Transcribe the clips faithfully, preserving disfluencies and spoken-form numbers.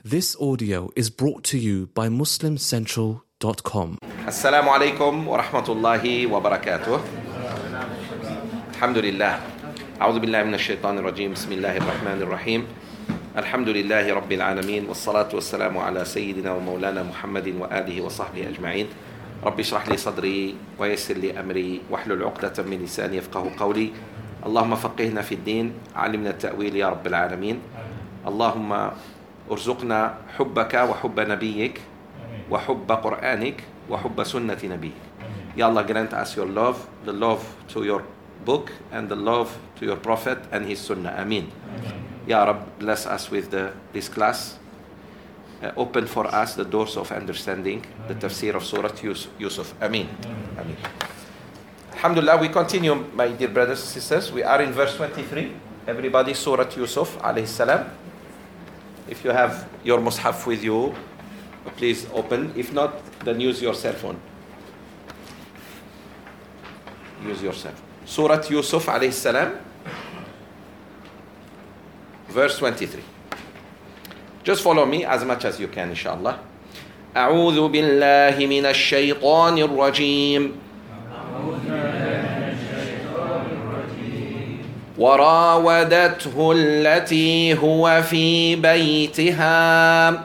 This audio is brought to you by muslim central dot com. Assalamu alaikum wa rahmatullahi wa barakatuh. Alhamdulillah. A'udhu billahi minash shaitanir rajim. Bismillahir rahmanir rahim. Alhamdulillahi rabbil alameen. Wassalatu wassalamu ala sayyidina wa maulana Muhammadin wa alihi wa sahbihi ajma'in. Rabbi shrah li sadri wa yassir li amri wahlul 'uqdatan min lisani yafqahu qawli. Allahumma faqihna fid din, 'allimna at-ta'wil ya rabbil alameen. Allahumma ارزقنا حبك وحب نبيك وحب قرآنك وحب سنة نبيك. Ya Allah, grant us your love, the love to your book and the love to your prophet and his sunnah. Ameen. Ya Rab, bless us with the, this class. Uh, open for us the doors of understanding, the tafsir of Surah Yusuf. Ameen. Ameen. Alhamdulillah, we continue, my dear brothers and sisters. We are in verse twenty-three. Everybody, Surah Yusuf alayhi salam. If you have your mushaf with you, please open. If not, then use your cell phone. Use your cell phone. Surah Yusuf alayhi salam, verse twenty-three. Just follow me as much as you can, inshallah. أعوذ بالله من الشيطان الرجيم. وراودته التي هو في بيتها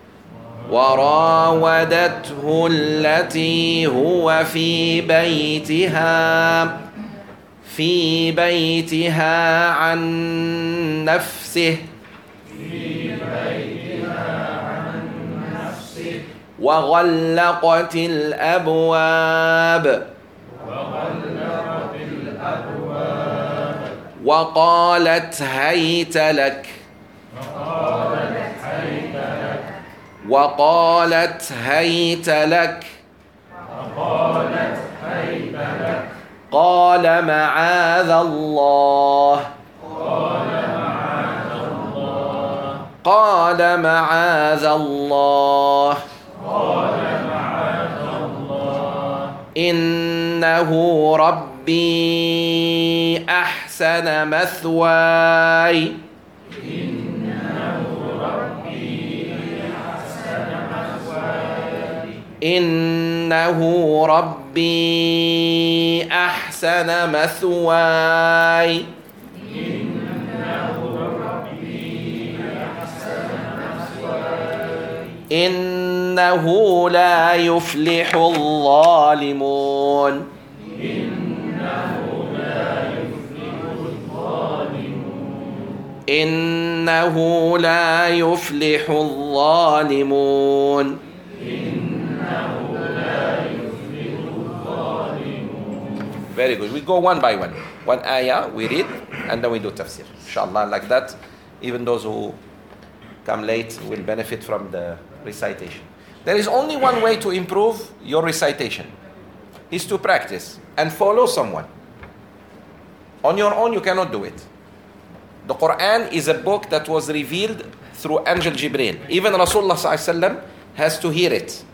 وراودته التي هو في بيتها في بيتها عن نفسه وغلقت الأبواب وقالت هيت لك وقالت هيت لك قال معاذ الله قال معاذ الله إنه ربي أحسن مثواي إنه ربي أحسن مثواي إنه لا يفلح الظالمون إنه لا يفلح الظالمون Very good. We go one by one. One ayah we read and then we do tafsir. Inshallah, like that. Even those who come late will benefit from the recitation. There is only one way to improve your recitation, is to practice and follow someone. On your own, you cannot do it. The Quran is a book that was revealed through Angel Jibreel. Even Rasulullah sallallahu alaihi wasallam has to hear it.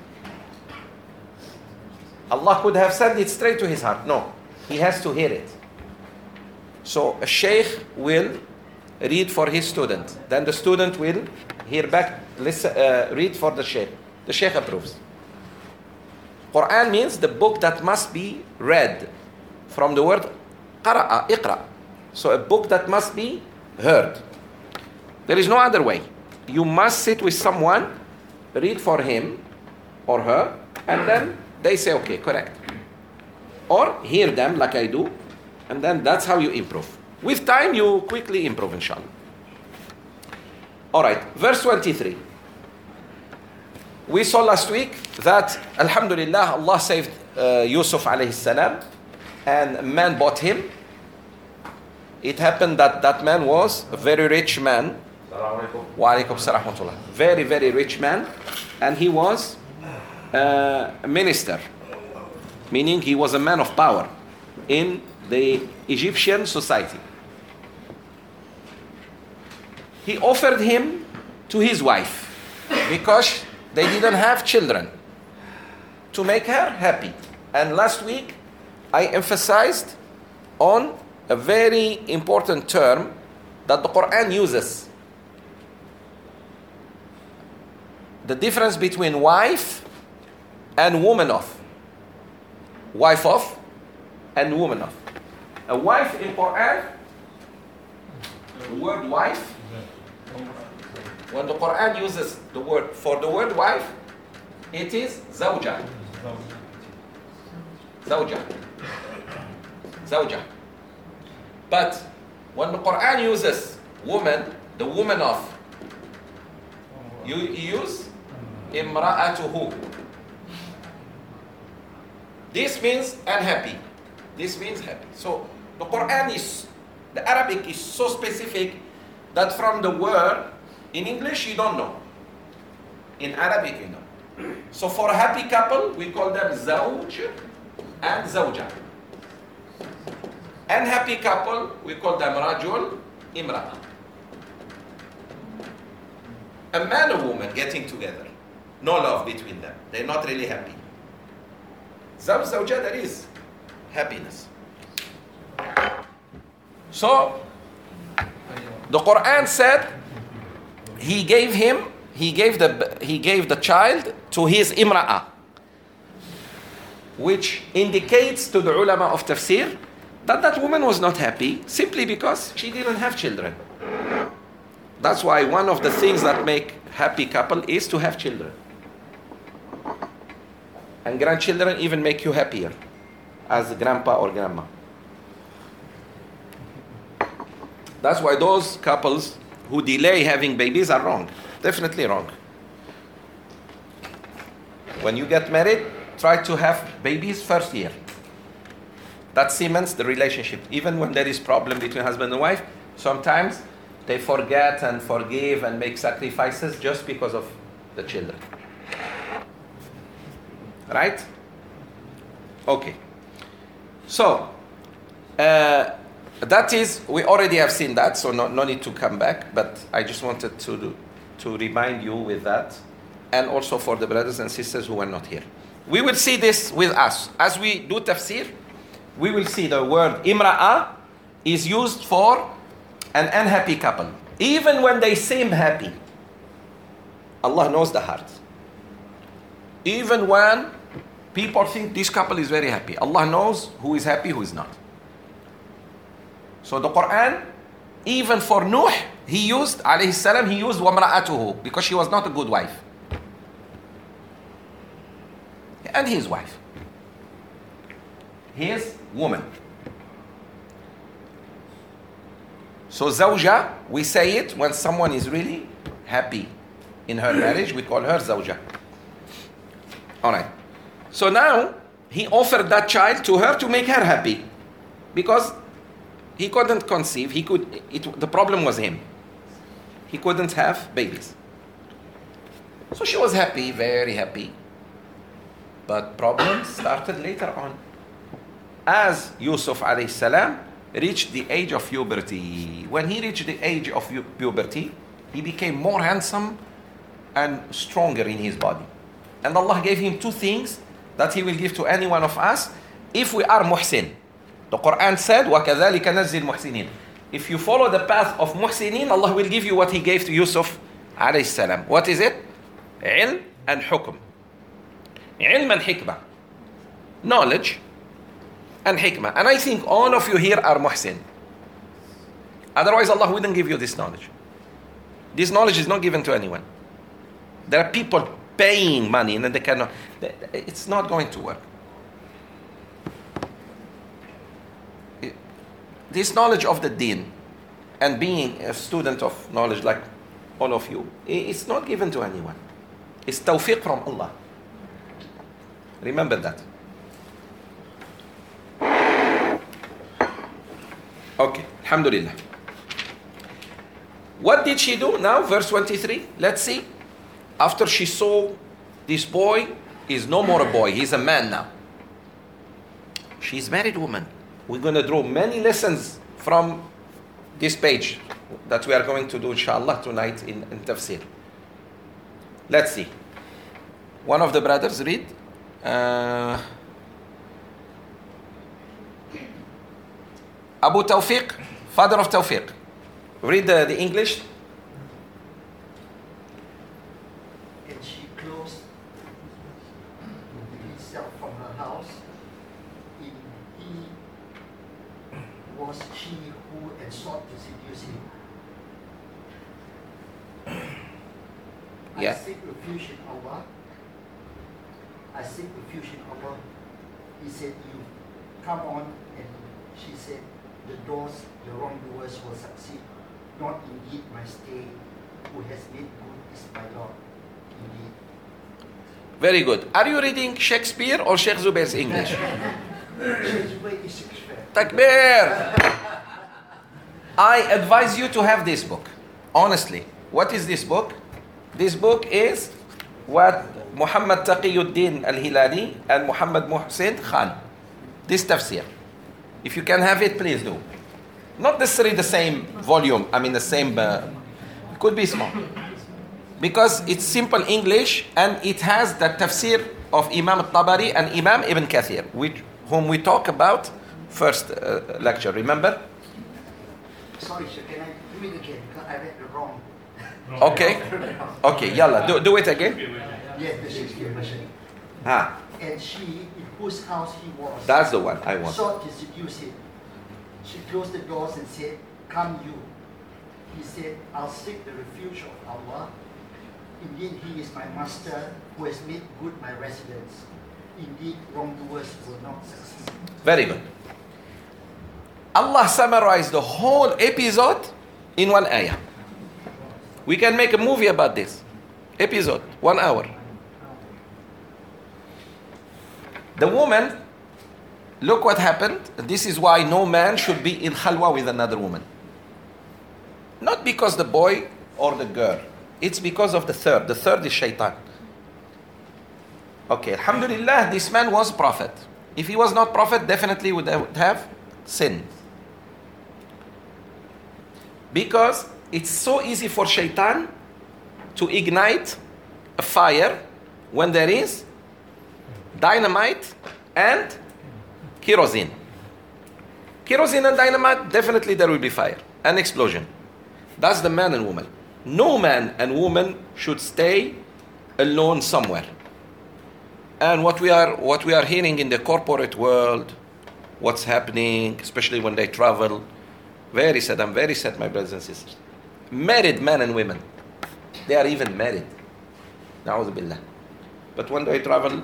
Allah could have sent it straight to his heart. No, he has to hear it. So a sheikh will read for his student. Then the student will hear back, listen, uh, read for the sheikh. The sheikh approves. Quran means the book that must be read, from the word qara'a, iqra. So a book that must be heard. There is no other way. You must sit with someone, read for him or her, and then they say, okay, correct. Or hear them like I do, and then that's how you improve. With time, you quickly improve, inshallah. All right, verse twenty-three. We saw last week that, alhamdulillah, Allah saved uh, Yusuf alayhi salam, and a man bought him. It happened that that man was a very rich man. Wa alaikum salam wa rahmatullah. Very, very rich man. And he was uh, a minister, meaning he was a man of power in the Egyptian society. He offered him to his wife because they didn't have children, to make her happy. And last week I emphasized on a very important term that the Quran uses. the difference between wife and woman of. Wife of and woman of. A wife in Quran, the word wife, when the Quran uses the word, for the word wife, it is zawja. Zawja. Zawja. But when the Quran uses woman, the woman of, you use imra'atuhu. This means unhappy. This means happy. So the Quran is, the Arabic is so specific that from the word, in English you don't know. In Arabic you know. So for a happy couple, we call them zawj and zawja. Unhappy couple, we call them rajul, imra'a. A man and woman getting together, no love between them. They're not really happy. Zawj, zawja, there is happiness. So, the Quran said, he gave him, he gave the, he gave the child to his imra'a, which indicates to the ulama of tafsir that that woman was not happy simply because she didn't have children. That's why one of the things that make happy couple is to have children. And grandchildren even make you happier as grandpa or grandma. That's why those couples who delay having babies are wrong. Definitely wrong. When you get married, try to have babies first year. That cements the relationship. Even when there is problem between husband and wife, sometimes they forget and forgive and make sacrifices just because of the children. Right? Okay. So, uh, that is, we already have seen that, so no, no need to come back, but I just wanted to, do, to remind you with that, and also for the brothers and sisters who are not here. We will see this with us. As we do tafsir, we will see the word imra'a is used for an unhappy couple. Even when they seem happy, Allah knows the heart. Even when people think this couple is very happy, Allah knows who is happy, who is not. So the Quran, even for Nuh, he used, alayhi salam, he used wamra'atuhu, because she was not a good wife. And his wife. His woman. So zawja, we say it when someone is really happy in her marriage, we call her zawja. Alright. So now, he offered that child to her to make her happy. Because he couldn't conceive, he could, it, the problem was him. He couldn't have babies. So she was happy, very happy. But problems started later on. As Yusuf alayhi salam reached the age of puberty. When he reached the age of puberty, he became more handsome and stronger in his body. And Allah gave him two things that He will give to any one of us if we are muhsin. The Quran said, وَكَذَلِكَ نَزِّي الْمُحْسِنِينَ. If you follow the path of muhsinin, Allah will give you what He gave to Yusuf alayhi salam. What is it? Ilm and hukm. Ilm and hikmah. Knowledge and hikmah. And I think all of you here are muhsin. Otherwise Allah wouldn't give you this knowledge. This knowledge is not given to anyone. There are people paying money and then they cannot. It's not going to work. This knowledge of the deen and being a student of knowledge like all of you, it's not given to anyone. It's tawfiq from Allah. Remember that. Okay, alhamdulillah. What did she do now? Verse twenty-three. Let's see. After she saw this boy is no more a boy, he's a man now. She's a married woman. We're going to draw many lessons from this page that we are going to do inshallah tonight in, in tafsir. Let's see. One of the brothers read. Uh, Abu Tawfiq, father of Tawfiq. Read the, the English. and she closed herself from her house. It, he was she who and sought to seduce him. Yeah. I seek refuge in Allah. I seek refuge in Allah. He said, you come on, and she said, the doors, the wrongdoers will succeed. Not indeed my stay, who has made good is my Lord. Indeed. Very good. Are you reading Shakespeare or Sheikh Zubair's English? Shakespeare is Shakespeare. Takbir! I advise you to have this book. Honestly. What is this book? This book is what Muhammad Taqiyuddin al-Hilali and Muhammad Muhsin Khan. This tafsir. If you can have it, please do. Not necessarily the same volume, I mean the same, uh, it could be small. Because it's simple English and it has the tafsir of Imam al-Tabari and Imam Ibn Kathir, which, whom we talk about first uh, lecture, remember? Sorry, sir, can I do it again? Because I read the wrong. Okay. Okay, yalla, do, do it again. Yes, the Shakespeare version. Ah, And she, in whose house he was, that's the one I want. sought to seduce him. She closed the doors and said, come you. He said, I'll seek the refuge of Allah. Indeed, he is my master who has made good my residence. Indeed, wrongdoers will not succeed. Very good. Allah summarized the whole episode in one ayah. We can make a movie about this. Episode, one hour. The woman, look what happened. This is why no man should be in khalwa with another woman. Not because the boy or the girl. It's because of the third. The third is shaitan. Okay, alhamdulillah, this man was prophet. If he was not prophet, definitely would have sinned. Because it's so easy for shaitan to ignite a fire when there is dynamite and kerosene. Kerosene and dynamite, definitely there will be fire, an explosion. That's the man and woman. No man and woman should stay alone somewhere. And what we are what we are hearing in the corporate world, what's happening, especially when they travel, very sad. I'm very sad, my brothers and sisters. Married men and women, they are even married. Na'udhu billah. But when they travel,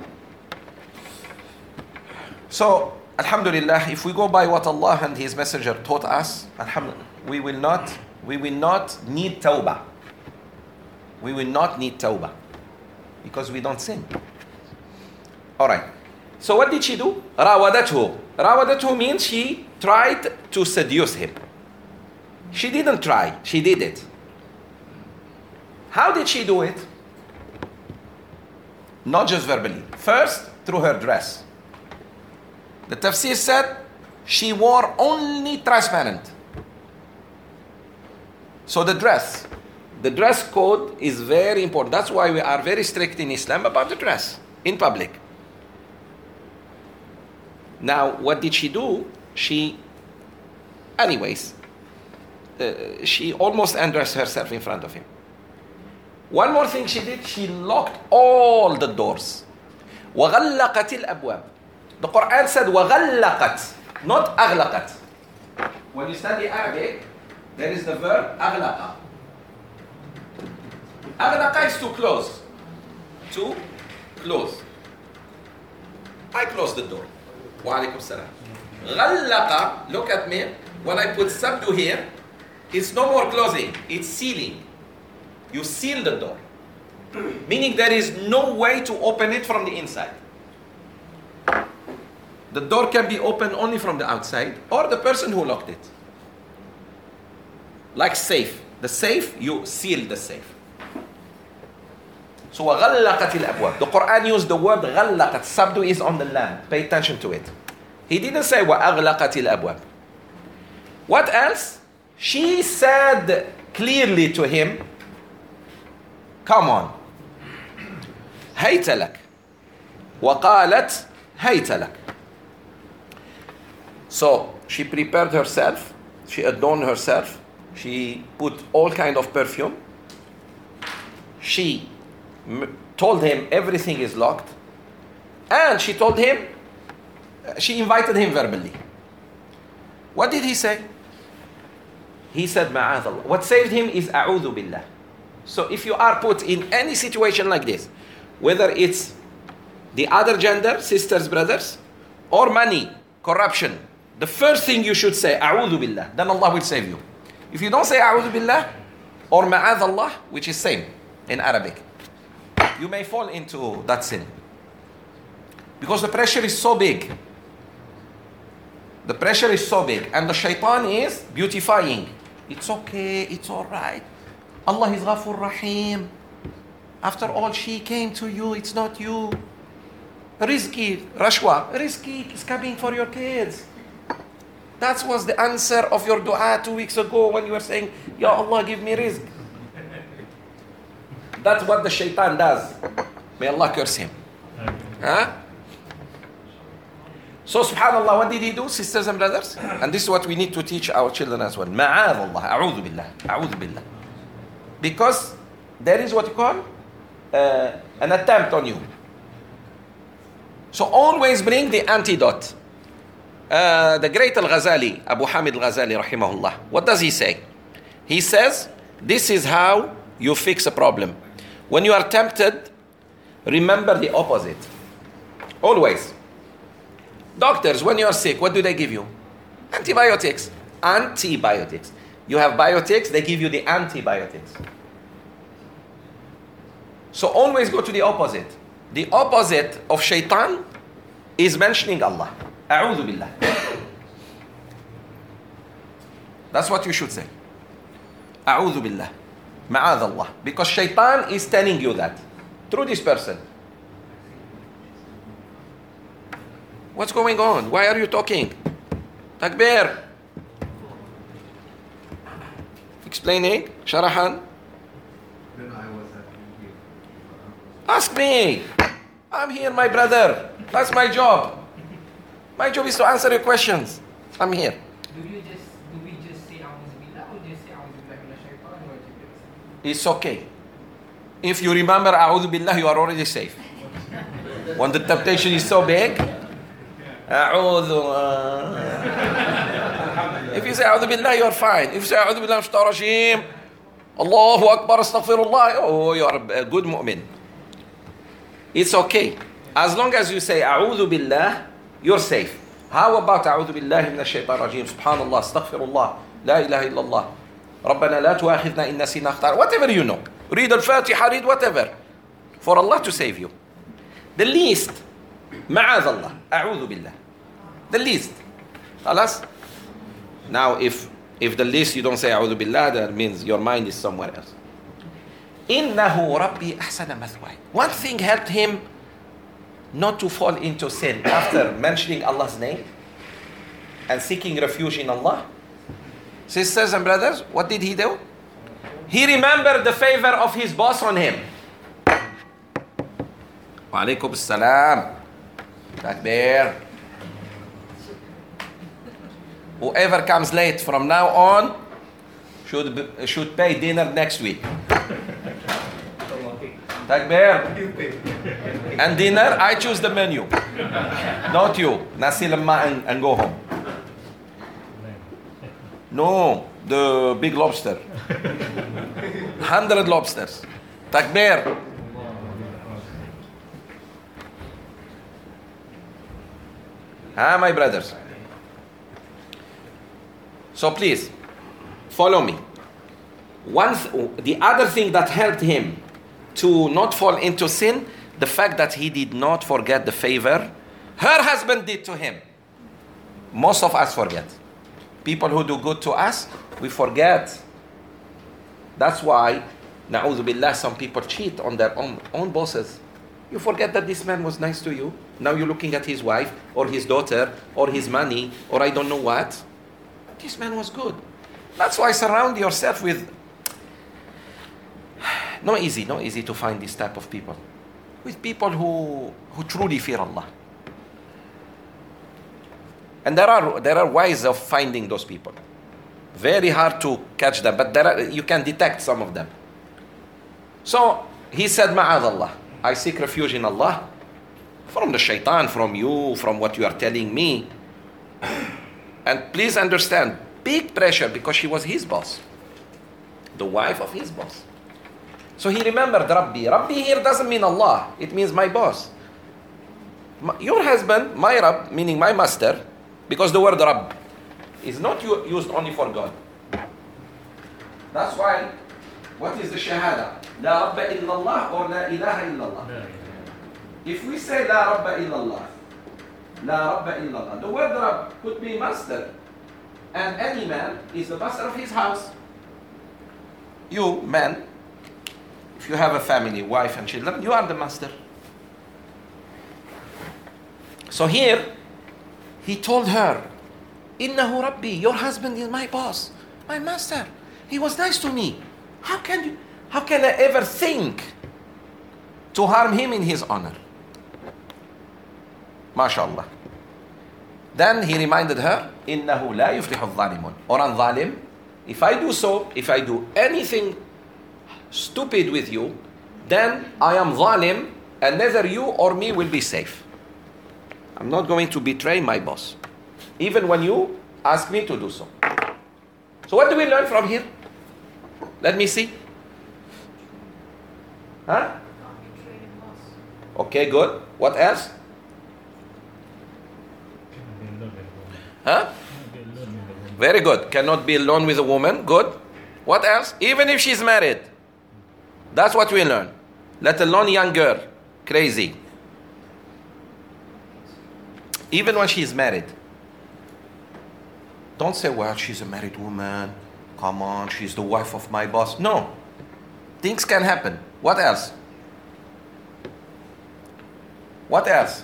so alhamdulillah, if we go by what Allah and His Messenger taught us, alhamdulillah, we will not we will not need tawbah. We will not need tawbah because we don't sin. All right. So what did she do? Rawadathu. Rawadathu means she tried to seduce him. She didn't try. She did it. How did she do it? Not just verbally. First, through her dress. The tafsir said she wore only transparent. So the dress, the dress code is very important. That's why we are very strict in Islam about the dress in public. Now, what did she do? She, anyways, uh, she almost undressed herself in front of him. One more thing she did, she locked all the doors. وَغَلَّقَتِ الْأَبْوَابِ. The Quran said وَغَلَّقَتْ, not أَغْلَقَتْ. When you study Arabic, there is the verb أغلق. أغلق is to close. To close. I close the door. Wa alaikum salam. غلق, look at me. When I put sabdu here, it's no more closing. It's sealing. You seal the door. Meaning there is no way to open it from the inside. The door can be opened only from the outside or the person who locked it. Like safe. The safe, you seal the safe. So وَغَلَّقَتِ الْأَبْوَابِ. The Quran used the word غَلَّقَتْ. Sabdu is on the lamb. Pay attention to it. He didn't say وَأَغْلَقَتِ الْأَبْوَابِ. What else? She said clearly to him, come on. هيت لك. وقالت هيت لك. So she prepared herself. She adorned herself. She put all kind of perfume. She m- told him everything is locked, and she told him, she invited him verbally. What did he say? He said, Ma'adh Allah. What saved him is A'udhu Billah. So if you are put in any situation like this, whether it's the other gender, sisters, brothers, or money, corruption, the first thing you should say, A'udhu Billah. Then Allah will save you. If you don't say A'udhu Billah, or Ma'adh Allah, which is same in Arabic, you may fall into that sin. Because the pressure is so big. The pressure is so big. And the shaitan is beautifying. It's okay, it's alright. Allah is Ghafur Rahim. After all, she came to you, it's not you. Rizki, Rashwa, Rizki is coming for your kids. That was the answer of your dua two weeks ago when you were saying, Ya Allah, give me rizq. That's what the shaitan does. May Allah curse him. Huh? So subhanallah, what did he do, sisters and brothers? And this is what we need to teach our children as well. Ma'adh Allah, a'udhu billah, a'udhu billah. Because there is what you call uh, an attempt on you. So always bring the antidote. Uh, the great Al-Ghazali, Abu Hamid Al-Ghazali rahimahullah, what does he say? He says, this is how you fix a problem. When you are tempted, remember the opposite. Always. Doctors, when you are sick, what do they give you? Antibiotics. Antibiotics. You have biotics, they give you the antibiotics. So always go to the opposite. The opposite of shaitan is mentioning Allah. A'udhu billah. That's what you should say. A'udhu billah. Ma'adh Allah. Because shaitan is telling you that through this person. What's going on? Why are you talking? Takbir. Explaining. Sharahan. Ask me. I'm here, my brother. That's my job. My job is to answer your questions. I'm here. Do you just do we just say A'udhu Billah or just say A'udhu Billahi Minash Shaitanir Rajeem? It's okay. If you remember A'udhu Billah, you are already safe. When the temptation is so big, A'udhu. If you say A'udhu Billah, you are fine. If you say A'udhu Billahi Minash Shaitanir Rajeem, Allahu Akbar, Astaghfirullah, oh, you are a good mu'min. It's okay. As long as you say A'udhu Billah, you're safe. How about A'udhu Billahi Minash Shaitanir Rajeem, Subhanallah, Astaghfirullah, La ilaha illallah, Rabbana la tuakhidna in nasina akhtar. Whatever you know. Read Al-Fatiha, read whatever. For Allah to save you. The least, Ma'adh Allah, A'udhu Billah. The least. Khalas? Now if if the least you don't say A'udhu Billah, that means your mind is somewhere else. Innahu Rabbi ahsana mathwaya. One thing helped him not to fall into sin after mentioning Allah's name and seeking refuge in Allah. Sisters and brothers, what did he do? He remembered the favor of his boss on him. Wa alaikum assalam. Takbir. Whoever comes late from now on should should pay dinner next week. Takbir. And dinner, I choose the menu. Not you. Nasi lemma and, and go home. No, the big lobster. Hundred lobsters. Takbir. Ah, my brothers. So please, follow me. One th- the other thing that helped him to not fall into sin, the fact that he did not forget the favor her husband did to him. Most of us forget. People who do good to us, we forget. That's why, na'udhu billah, some people cheat on their own, own bosses. You forget that this man was nice to you. Now you're looking at his wife, or his daughter, or his money, or I don't know what. This man was good. That's why surround yourself with... Not easy, not easy to find this type of people. With people who, who truly fear Allah. And there are there are ways of finding those people. Very hard to catch them, but there are, you can detect some of them. So he said, Ma'adallah, I seek refuge in Allah from the shaitan, from you, from what you are telling me. And please understand, big pressure because she was his boss, the wife of his boss. So he remembered Rabbi. Rabbi here doesn't mean Allah, it means my boss. Your husband, my Rabb, meaning my master, because the word Rabb is not used only for God. That's why, what is the Shahada? La Rabba illallah or La ilaha illallah? If we say La Rabba illallah, La Rabba illallah, the word Rabb could be master. And any man is the master of his house. You, man, if you have a family, wife and children, you are the master. So here, he told her, Innahu Rabbi, your husband is my boss, my master. He was nice to me. How can you, how can I ever think to harm him in his honor? MashaAllah. Then he reminded her, Innahu la yuflihu al-zalimun. Or al-zalim, if I do so, if I do anything stupid with you, then I am zalim, and neither you or me will be safe. I'm not going to betray my boss, even when you ask me to do so. So what do we learn from here? Let me see. Huh? Okay, good. What else? Huh? Very good. Cannot be alone with a woman. Good. What else? Even if she's married. That's what we learn. Let alone young girl. Crazy. Even when she's married. Don't say, well, she's a married woman. Come on, she's the wife of my boss. No. Things can happen. What else? What else?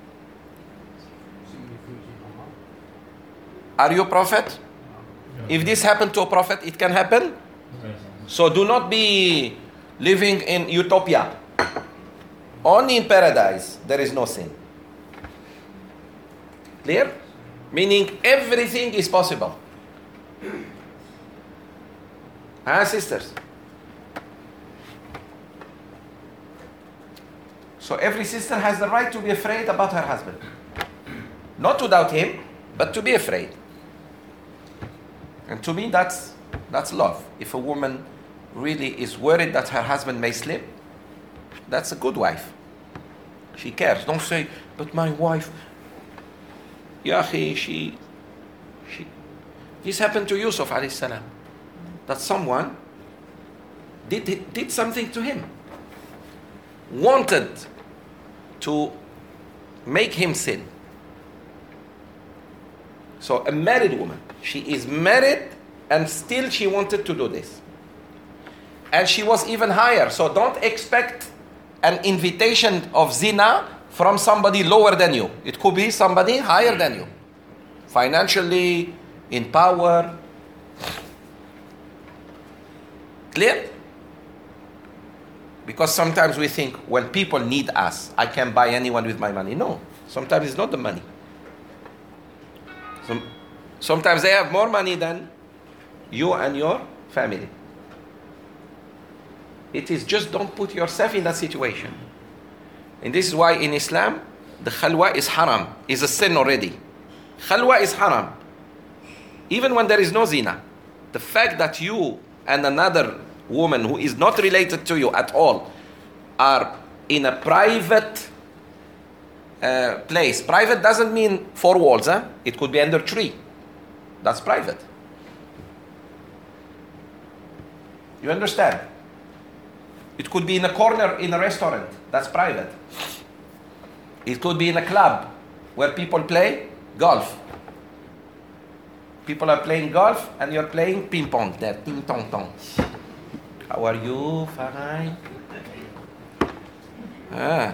Are you a prophet? If this happened to a prophet, it can happen. So do not be living in utopia. Only in paradise there is no sin. Clear? Meaning everything is possible. Ah, sisters. So every sister has the right to be afraid about her husband. Not to doubt him, but to be afraid. And to me, that's that's love. If a woman really is worried that her husband may slip, that's a good wife. She cares. Don't say, but my wife, Ya akhi, she, she. This happened to Yusuf alayhi salam. That someone did, did something to him. Wanted to make him sin. So a married woman, she is married and still she wanted to do this. And she was even higher. So don't expect an invitation of zina from somebody lower than you. It could be somebody higher than you. Financially, in power. Clear? Because sometimes we think, when people need us, I can buy anyone with my money. No. Sometimes it's not the money. Some, sometimes they have more money than you and your family. It is just don't put yourself in that situation. And this is why in Islam, the khalwa is haram, is a sin already. Khalwa is haram. Even when there is no zina. The fact that you and another woman who is not related to you at all are in a private uh, place. Private doesn't mean four walls. Huh? It could be under a tree. That's private. You understand? It could be in a corner in a restaurant. That's private. It could be in a club where people play golf. People are playing golf and you're playing ping pong there. Ting tong tong. How are you? Fine. Ah.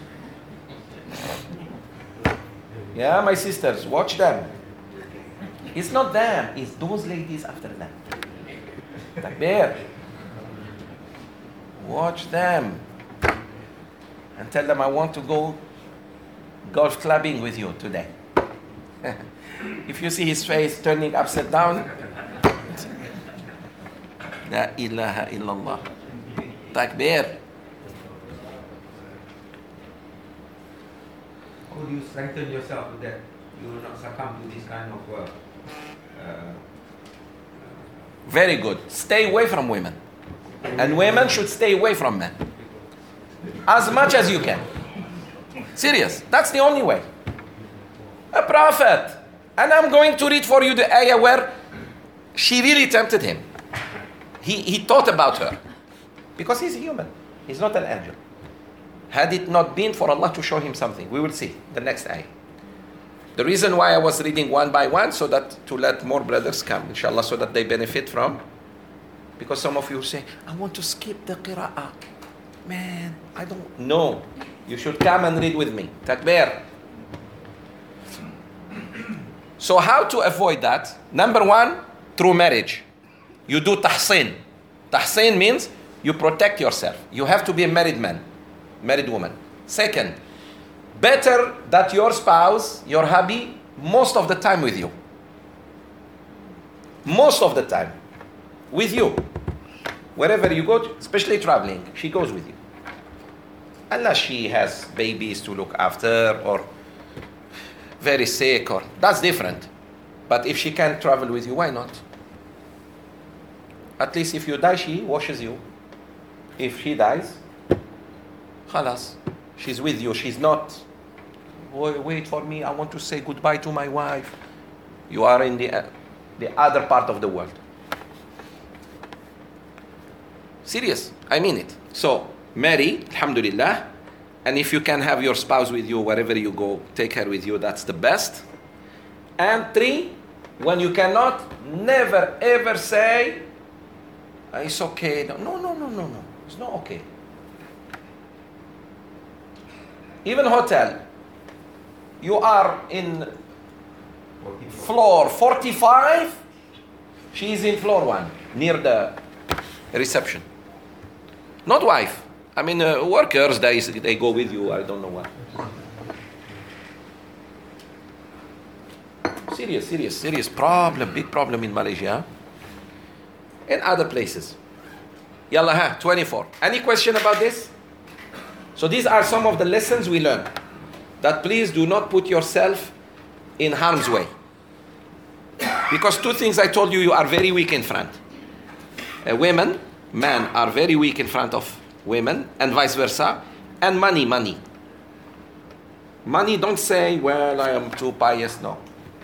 Yeah, my sisters, watch them. It's not them, it's those ladies after them. Takbir. Watch them. And tell them I want to go golf clubbing with you today. If you see his face turning upside down, La ilaha illallah. Takbir. could you strengthen yourself so that you will not succumb to this kind of uh, uh, Very good. Stay away from women. And women should stay away from men. As much as you can. Serious. That's the only way. A prophet. And I'm going to read for you the ayah where she really tempted him. He, he thought about her. Because he's human. He's not an angel. Had it not been for Allah to show him something. We will see the next ayah. The reason why I was reading one by one, so that to let more brothers come, inshallah, so that they benefit from. Because some of you say, I want to skip the qira'ah. Man, I don't know. You should come and read with me. Takbir. So how to avoid that? Number one, through marriage. You do tahsin. Tahsin means you protect yourself. You have to be a married man, married woman. Second, better that your spouse, your hubby, most of the time with you. Most of the time. With you. Wherever you go, especially traveling, she goes with you. Unless she has babies to look after or very sick, or that's different. But if she can't travel with you, why not? At least if you die, she washes you. If she dies, khalas, she's with you. She's not, wait, wait for me, I want to say goodbye to my wife. You are in the, uh, the other part of the world. Serious, I mean it. So, marry, alhamdulillah. And if you can have your spouse with you wherever you go, take her with you, that's the best. And three, when you cannot, never ever say, it's okay. No, no, no, no, no, no. It's not okay. Even hotel, you are in floor forty-five, she is in floor one, near the reception. Not wife. I mean, uh, workers, they, they go with you, I don't know what. Serious, serious, serious problem, big problem in Malaysia. And other places. Yalla ha, twenty-four. Any question about this? So these are some of the lessons we learn. That please do not put yourself in harm's way. Because two things I told you, you are very weak in front. Uh, women, men are very weak in front of women, and vice versa. And money, money. Money, don't say, well, I am too pious. No.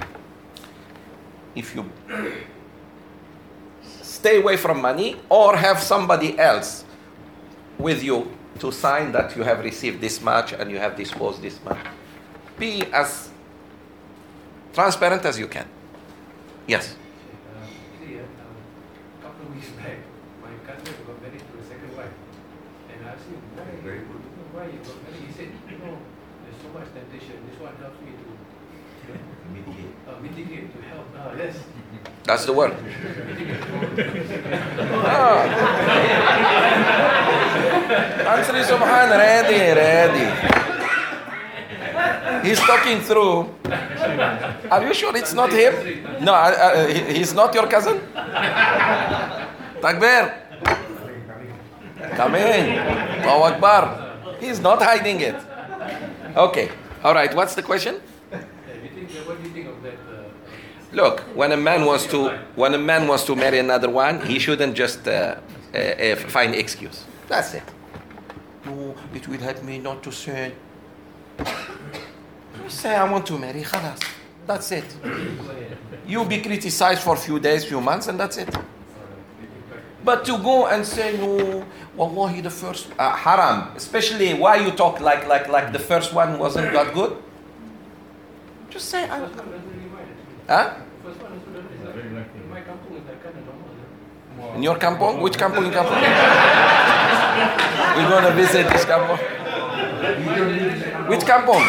If you stay away from money, or have somebody else with you to sign that you have received this much and you have disposed this much. Be as transparent as you can. Yes. Uh, see, uh, a couple of weeks back, my cousin got married to a second wife. And I asked him, why, Very good. why you got married? He said, you know, there's so much temptation. This one helps me to mitigate. uh, mitigate, to help. Uh, yes. That's the word. ah. Answer Subhan, ready, ready. He's talking through. Are you sure it's not him? No, uh, uh, he, he's not your cousin? Takbir. Come in. Allahu Akbar. He's not hiding it. Okay. All right. What's the question? Yeah, you think, uh, what do you think of that? Uh, Look, when a man wants to when a man wants to marry another one, he shouldn't just uh, uh, uh, find excuse. That's it. No, it will help me not to sin. You say I want to marry, khalas. That's it. You be criticized for a few days, few months, and that's it. But to go and say no, wallahi, the first uh, haram, especially why you talk like like like the first one wasn't that good. Just say, I, first one doesn't really mind, actually. huh? First one also doesn't is like, in my kampung is like kind of normal. Yeah? In your kampong? Which kampong in kampong? We're going to visit this kampong. Which kampong?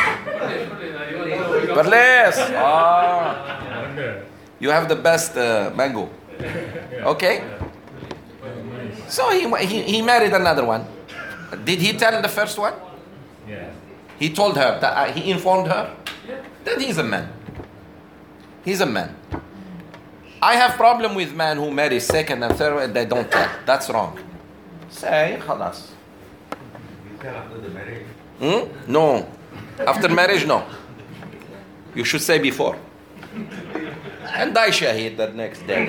Perles. Ah. You have the best uh, mango. Okay. So he, he he married another one. Did he tell the first one? Yeah. He told her, that, uh, he informed her? Then he's a man. He's a man. I have problem with men who marry second and third and they don't tell. That's wrong. Say, khalas. You tell after the marriage. Hmm? No. After marriage, no. You should say before. And die shaheed the next day.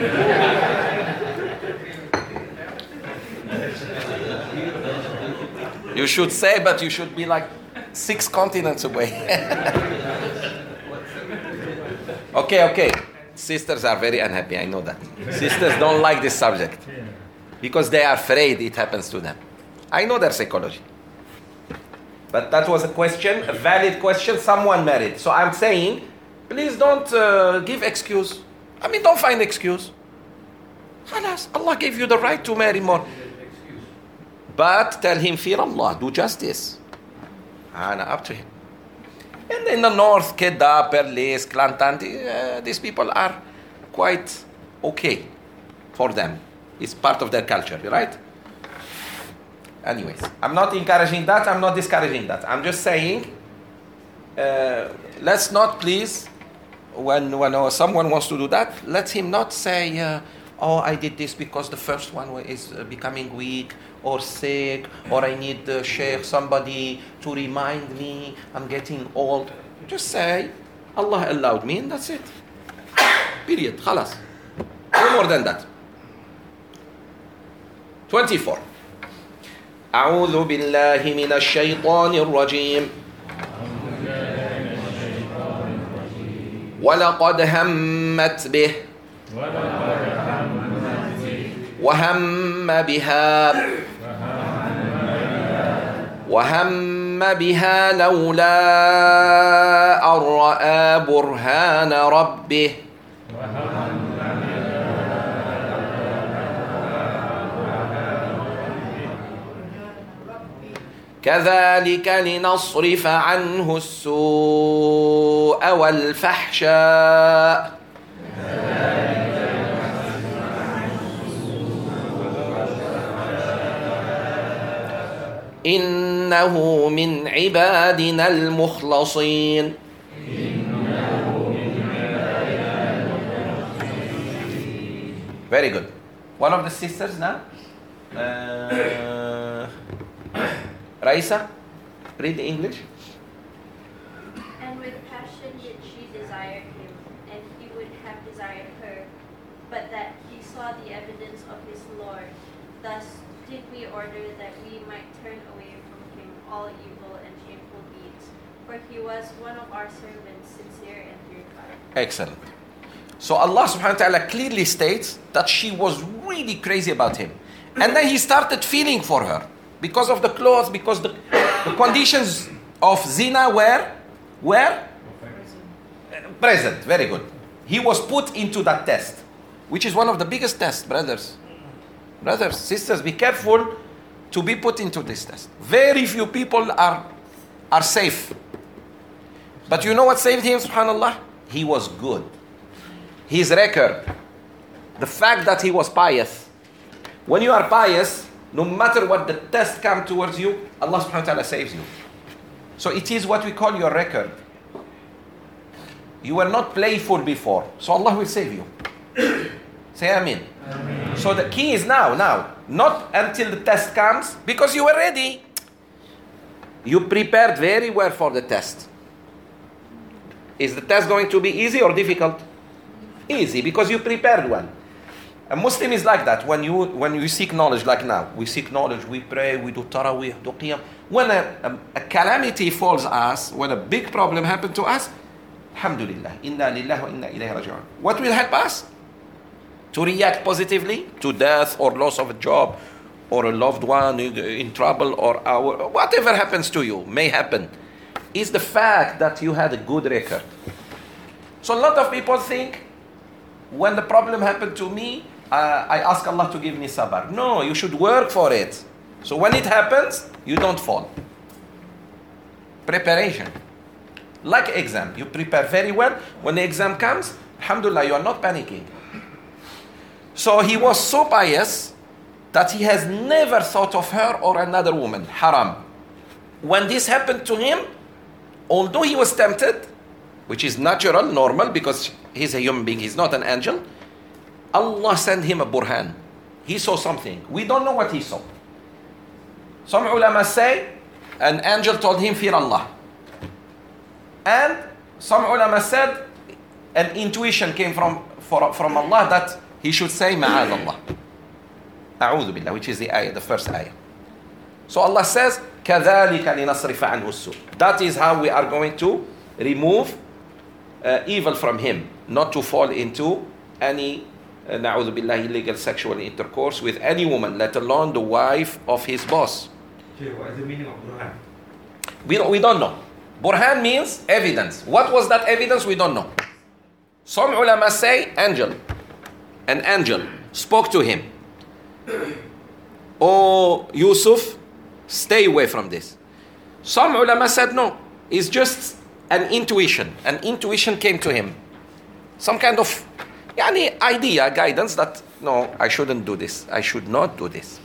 You should say, but you should be like six continents away. Okay, okay. Sisters are very unhappy, I know that. Sisters don't like this subject because they are afraid it happens to them. I know their psychology. But that was a question, a valid question, someone married. So I'm saying, please don't uh, give excuse. I mean, don't find excuse. Khalas, Allah gave you the right to marry more. But tell him, fear Allah, do justice. And up to him. And in the north, Kedah, Perlis, Kelantan, uh, these people are quite okay for them. It's part of their culture, right? Anyways, I'm not encouraging that, I'm not discouraging that. I'm just saying, uh, let's not please, when, when uh, someone wants to do that, let him not say, uh, oh, I did this because the first one is uh, becoming weak or sick, or I need the sheikh, somebody to remind me I'm getting old. Just say, Allah allowed me, and that's it. Period. Khalas. No more than that. twenty-four. أعوذ بالله من الشيطان الرجيم ولقد همت به وهم بها وهم بها لولا أن رأى برهان ربه كذلك لنصرف عنه السوء والفحشاء إنه من عبادنا المخلصين. Very good. One of the sisters now. Uh, Raisa, read the English. And with passion did she desire him, and he would have desired her, but that he saw the evidence of his Lord. Thus did we order that we might turn away from him all evil and shameful deeds, for he was one of our servants, sincere and purified. Excellent. So Allah subhanahu wa ta'ala clearly states that she was really crazy about him. And then he started feeling for her. Because of the clothes, because the, the conditions of zina were, were present. Very good. He was put into that test, which is one of the biggest tests, brothers. Brothers, sisters, be careful to be put into this test. Very few people are, are safe. But you know what saved him, subhanAllah? He was good. His record, the fact that he was pious. When you are pious, no matter what the test comes towards you, Allah subhanahu wa ta'ala saves you. So it is what we call your record. You were not playful before, so Allah will save you. Say Ameen. Ameen. So the key is now, now. Not until the test comes, because you were ready. You prepared very well for the test. Is the test going to be easy or difficult? Easy, because you prepared one. A Muslim is like that. When you when you seek knowledge, like now, we seek knowledge, we pray, we do tarawih, do qiyam. When a, a, a calamity falls us, when a big problem happens to us, alhamdulillah, inna lillahi wa inna ilayhi raji'un. What will help us? To react positively to death or loss of a job or a loved one in trouble or our, whatever happens to you, may happen, is the fact that you had a good record. So a lot of people think, when the problem happened to me, uh, I ask Allah to give me sabr. No, you should work for it. So when it happens, you don't fall. Preparation. Like exam, you prepare very well. When the exam comes, alhamdulillah, you are not panicking. So he was so pious that he has never thought of her or another woman, haram. When this happened to him, although he was tempted, which is natural, normal, because he's a human being, he's not an angel, Allah sent him a burhan. He saw something. We don't know what he saw. Some ulama say, an angel told him, fear Allah. And some ulama said an intuition came from, for, from Allah that he should say ma'ad Allah. A'udhu billah, which is the ayah, the first ayah. So Allah says, كَذَلِكَ لِنَصْرِفَ عَنْهُ السُّوء. That is how we are going to remove uh, evil from him, not to fall into any uh, na'udhu billah, illegal sexual intercourse with any woman, let alone the wife of his boss. Sheikh, what is the meaning of Burhan? We don't, we don't know. Burhan means evidence. What was that evidence? We don't know. Some ulama say angel. An angel spoke to him. Oh, Yusuf, stay away from this. Some ulama said no. It's just an intuition. An intuition came to him. Some kind of yani, idea, guidance that no, I shouldn't do this. I should not do this.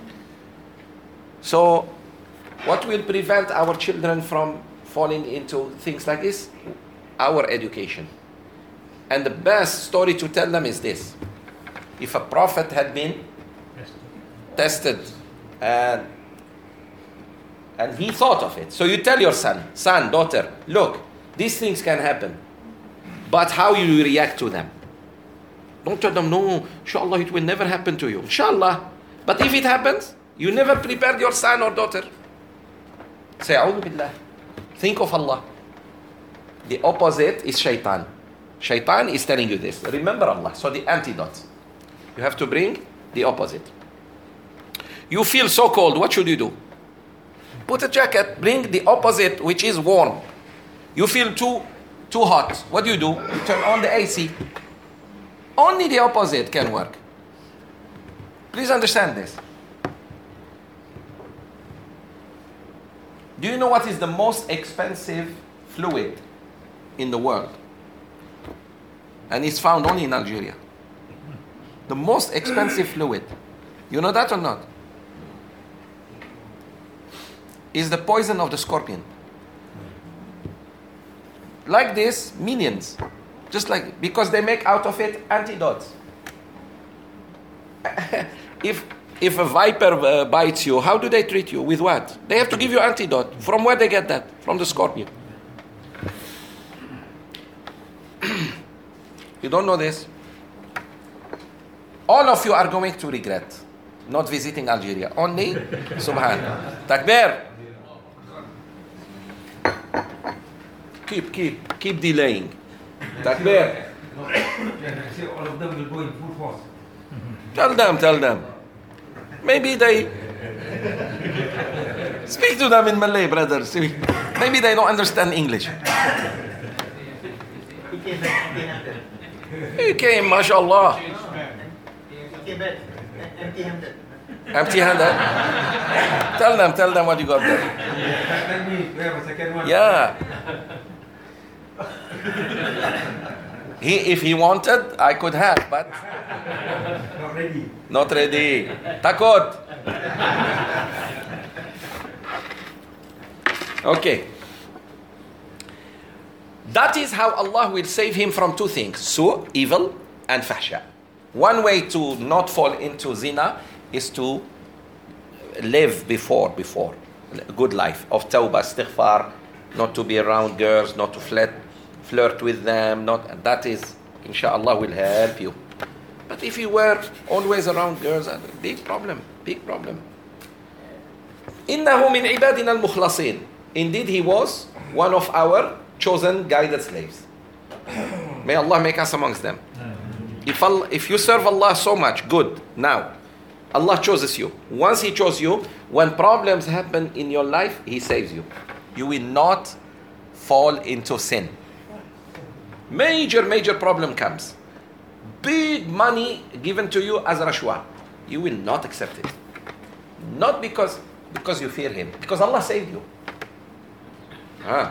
So, what will prevent our children from falling into things like this? Our education. And the best story to tell them is this. If a prophet had been tested and, and he thought of it. So you tell your son, son, daughter, look, these things can happen. But how you react to them? Don't tell them, no, inshallah, it will never happen to you. Inshallah. But if it happens, you never prepared your son or daughter. Say, A'udhu Billah. Think of Allah. The opposite is shaitan. Shaitan is telling you this. Remember Allah. So the antidote. You have to bring the opposite. You feel so cold. What should you do? Put a jacket. Bring the opposite, which is warm. You feel too, too hot. What do you do? You turn on the A C. Only the opposite can work. Please understand this. Do you know what is the most expensive fluid in the world? And it's found only in Algeria. The most expensive fluid. You know that or not? Is the poison of the scorpion. Like this, millions. Just like, because they make out of it antidotes. if if a viper uh, bites you, how do they treat you? With what? They have to give you antidote. From where they get that? From the scorpion. You don't know this? All of you are going to regret not visiting Algeria. Only Subhan. Takbir. Keep, keep, keep delaying. Takbir. I say all of them will go in full force. Tell them, tell them. Maybe they... Speak to them in Malay, brothers. Maybe they don't understand English. He came back empty-handed. He came, mashallah. He came back empty-handed. Empty-handed? Tell them, tell them what you got there. Tell me, we have a second one. Yeah. He, if he wanted, I could have, but Not ready. not ready. Takut. Okay. That is how Allah will save him from two things: su, evil, and fahsha. One way to not fall into zina is to live before, before a good life of tawbah, istighfar, not to be around girls, not to flirt, flirt with them. Not that is, inshallah, will help you. But if you were always around girls, big problem, big problem. إنه من عبادنا المخلصين. Indeed, he was one of our chosen guided slaves. May Allah make us amongst them. If, Allah, if you serve Allah so much, good. Now, Allah chooses you. Once He chose you, when problems happen in your life, He saves you. You will not fall into sin. Major, major problem comes. Big money given to you as rashwa. You will not accept it. Not because, because you fear Him. Because Allah saved you. Ah.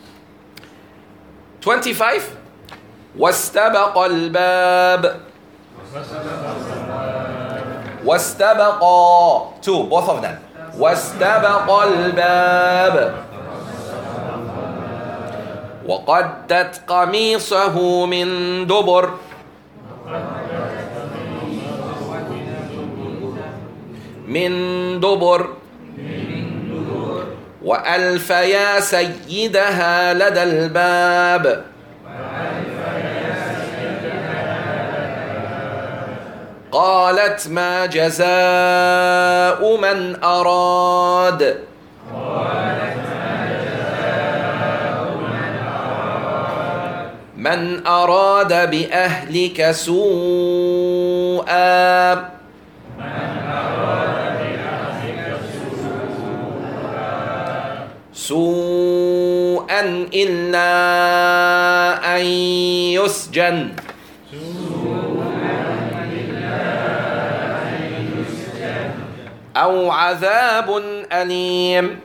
twenty-five. واستبق الباب. واستبق. Two, both of them. واستبق الباب. وقدت قميصه من دبر. من دبر. وألف يا سيدها لدى الباب قالت ما جزاء من أراد من أراد بأهلك سوءا سوءا إلا أن يسجن أو عذاب أليم.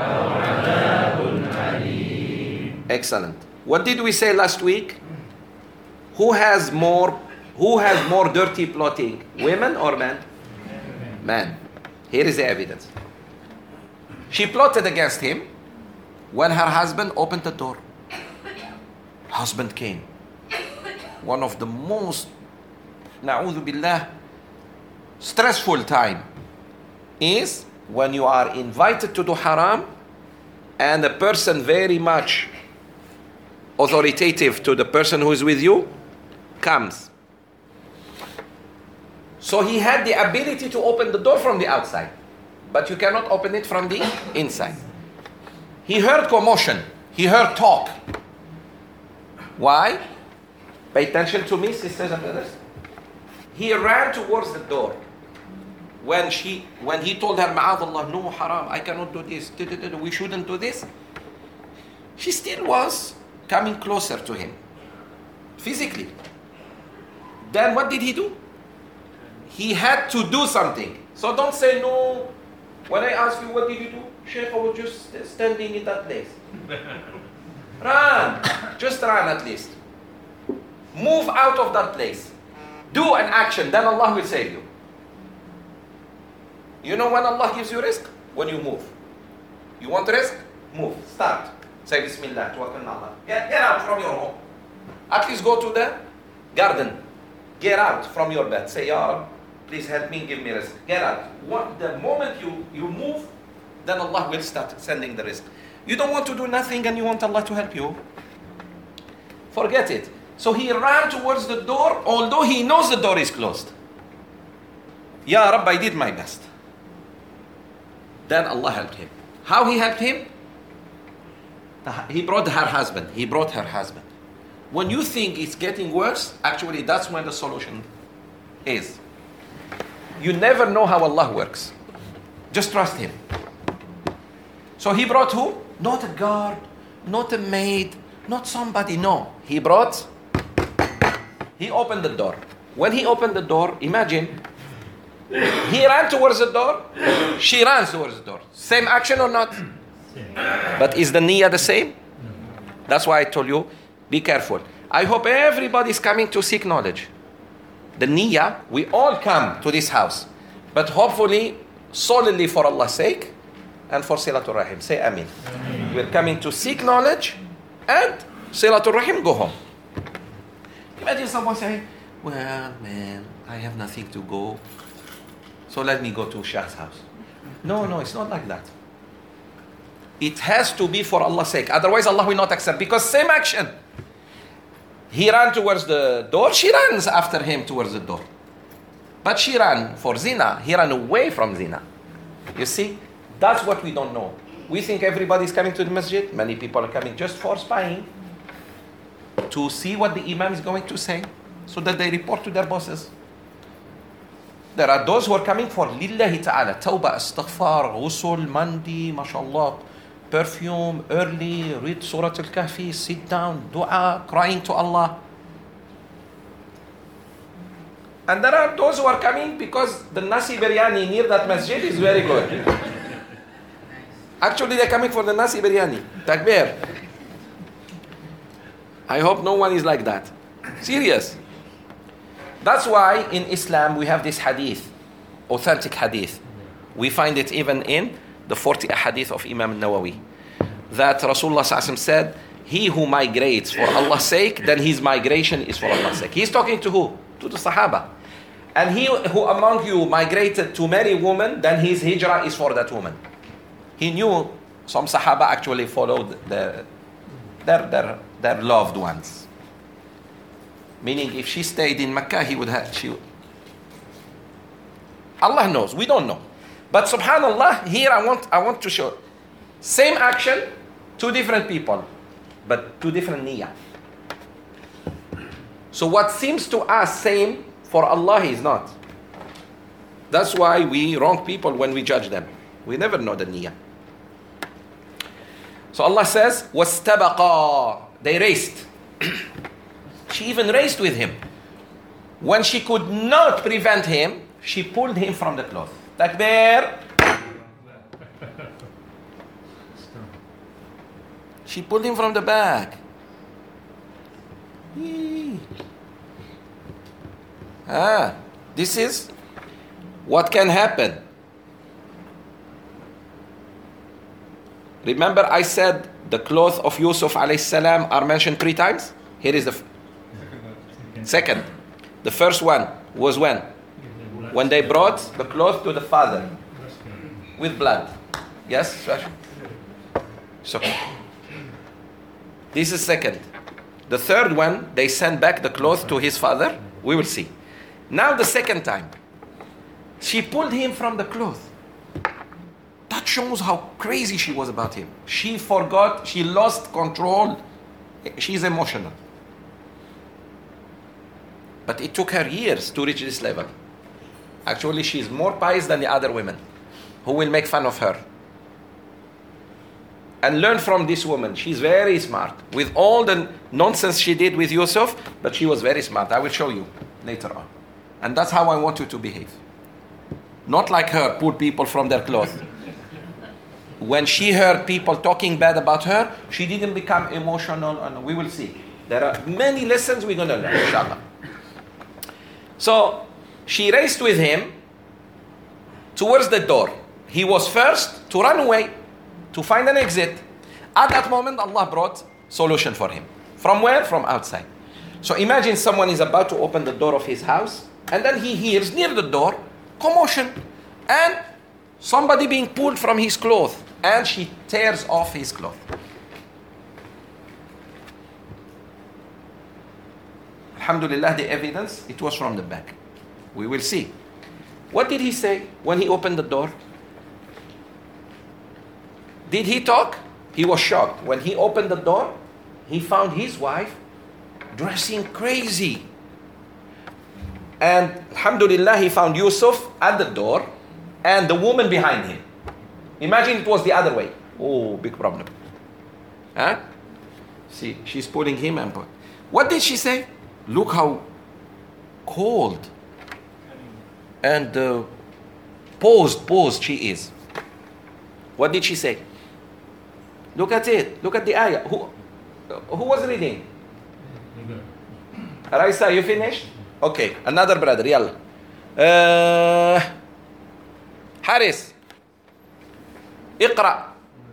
Excellent. What did we say last week? Who has more who has more dirty plotting? Women or men? Men. Here is the evidence. She plotted against him when her husband opened the door. Husband came. One of the most, na'udhu billah, stressful time is when you are invited to do haram and a person very much authoritative to the person who is with you comes. So he had the ability to open the door from the outside, but you cannot open it from the inside. He heard commotion. He heard talk. Why? Pay attention to me, sisters and brothers. He ran towards the door. When she, when he told her, Ma'adallah, no, haram, I cannot do this, we shouldn't do this, she still was coming closer to him, physically. Then what did he do? He had to do something. So don't say no. When I ask you, what did you do? Sheikh, I was just standing in that place. Run. Just run at least. Move out of that place. Do an action, then Allah will save you. You know when Allah gives you risk? When you move. You want risk? Move. Start. Say Bismillah. Tawakkal Allah. Get, get out from your home. At least go to the garden. Get out from your bed. Say, Ya Rab, please help me, give me risk. Get out. What, the moment you, you move, then Allah will start sending the risk. You don't want to do nothing and you want Allah to help you. Forget it. So he ran towards the door, although he knows the door is closed. Ya Rab, I did my best. Then Allah helped him. How he helped him? He brought her husband. He brought her husband. When you think it's getting worse, actually that's when the solution is. You never know how Allah works. Just trust Him. So he brought who? Not a guard, not a maid, not somebody, no. He brought, he opened the door. When he opened the door, imagine, he ran towards the door, she ran towards the door. Same action or not? But is the niyyah the same? That's why I told you, be careful. I hope everybody is coming to seek knowledge. The niyyah, we all come to this house, but hopefully solely for Allah's sake and for Silatul Rahim. Say Amin. Amin. We're coming to seek knowledge and Silatul Rahim, go home. Imagine someone saying, well, man, I have nothing to go, so let me go to Shah's house. No, no, it's not like that. It has to be for Allah's sake. Otherwise, Allah will not accept. Because same action. He ran towards the door. She runs after him towards the door. But she ran for zina. He ran away from zina. You see? That's what we don't know. We think everybody is coming to the masjid. Many people are coming just for spying. To see what the imam is going to say. So that they report to their bosses. There are those who are coming for lillahi ta'ala. Tawbah, astaghfar, ghusl, mandi, mashallah. Perfume, early, read Surah Al-Kahfi, sit down, dua, crying to Allah. And there are those who are coming because the nasi biryani near that masjid is very good. Actually, they're coming for the nasi biryani. Takbir. I hope no one is like that. Serious. That's why in Islam we have this hadith, authentic hadith. We find it even in the forty hadith of Imam Nawawi, that Rasulullah sallallahu alaihi wasallam said, he who migrates for Allah's sake, then his migration is for Allah's sake. He's talking to who? To the Sahaba. And he who among you migrated to marry woman, then his hijrah is for that woman. He knew Some Sahaba actually followed their, their, their, their loved ones. Meaning if she stayed in Mecca, he would have, she would. Allah knows, we don't know. But subhanallah, here I want, I want to show. Same action, two different people, but two different niyyah. So what seems to us same, for Allah is not. That's why we wrong people when we judge them. We never know the niyyah. So Allah says, وَاسْتَبَقَا. They raced. She even raced with him. When she could not prevent him, she pulled him from the cloth. Takbir. She pulled him from the back. Yee. Ah, this is what can happen. Remember I said the clothes of Yusuf alayhi salam are mentioned three times? Here is the f- second. The first one was when? When they brought the cloth to the father with blood. Yes? So, this is second. The third one, they sent back the cloth to his father. We will see. Now the second time, she pulled him from the cloth. That shows how crazy she was about him. She forgot, she lost control. She's emotional. But it took her years to reach this level. Actually, she's more pious than the other women who will make fun of her. And learn from this woman. She's very smart. With all the nonsense she did with Yusuf, but she was very smart. I will show you later on. And that's how I want you to behave. Not like her, pull people from their clothes. When she heard people talking bad about her, she didn't become emotional. And we will see. There are many lessons we're going to learn, inshallah. So, she raced with him towards the door. He was first to run away, to find an exit. At that moment, Allah brought solution for him. From where? From outside. So imagine someone is about to open the door of his house, and then he hears near the door commotion, and somebody being pulled from his cloth, and she tears off his cloth. Alhamdulillah, the evidence, it was from the back. We will see. What did he say when he opened the door? Did he talk? He was shocked. When he opened the door, he found his wife dressing crazy. And alhamdulillah, he found Yusuf at the door and the woman behind him. Imagine it was the other way. Oh, big problem. Huh? See, she's pulling him and pull. What did she say? Look how cold and uh, posed, posed she is. What did she say? Look at it. Look at the ayah. Who, who was reading? Raisa, you finished? Okay, another brother, yalla. Uh, Haris. اقرأ.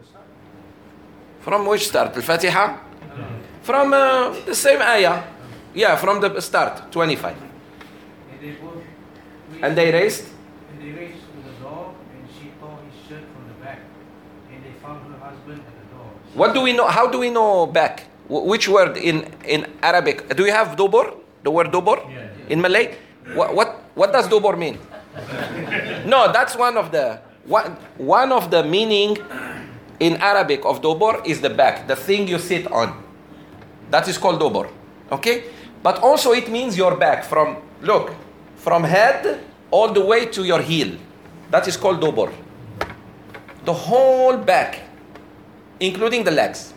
From which start? Al-Fatiha? From uh, the same ayah. Yeah, from the start, twenty-five. And they both And they raised? And they raced to the door, and she tore his shirt from the back. And they found her husband at the door. What do we know? How do we know back? Wh- Which word in, in Arabic? Do you have dubur? The word dubur? Yeah. In Malay? What, what, what does dubur mean? No, that's one of the, one, one of the meaning in Arabic of dubur is the back, the thing you sit on. That is called dubur. Okay? But also it means your back from, look, from head all the way to your heel. That is called dubur. The whole back, including the legs.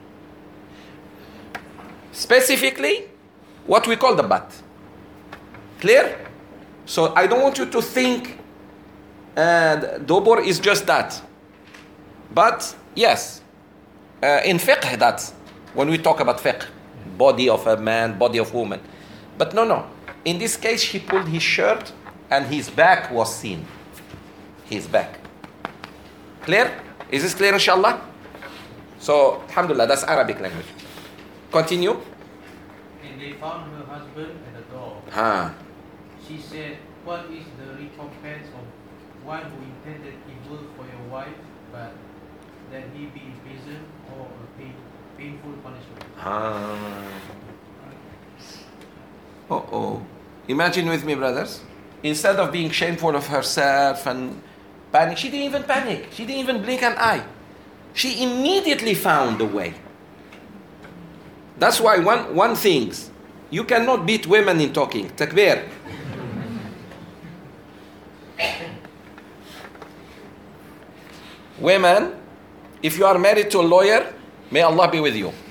Specifically, what we call the butt. Clear? So I don't want you to think uh, dubur is just that. But yes, uh, in fiqh that's when we talk about fiqh. Body of a man, body of woman. But no, no. In this case, he pulled his shirt and his back was seen. His back. Clear? Is this clear, inshallah? So, alhamdulillah, that's Arabic language. Continue. And they found her husband at the door. Ah. She said, what is the recompense of one who intended evil for your wife, but that he be in prison or a pain, painful punishment. Ah. Uh-oh. Imagine with me, brothers. Instead of being shameful of herself and panic, she didn't even panic. She didn't even blink an eye. She immediately found a way. That's why one, one thing, you cannot beat women in talking. Takbir. Women, if you are married to a lawyer, may Allah be with you.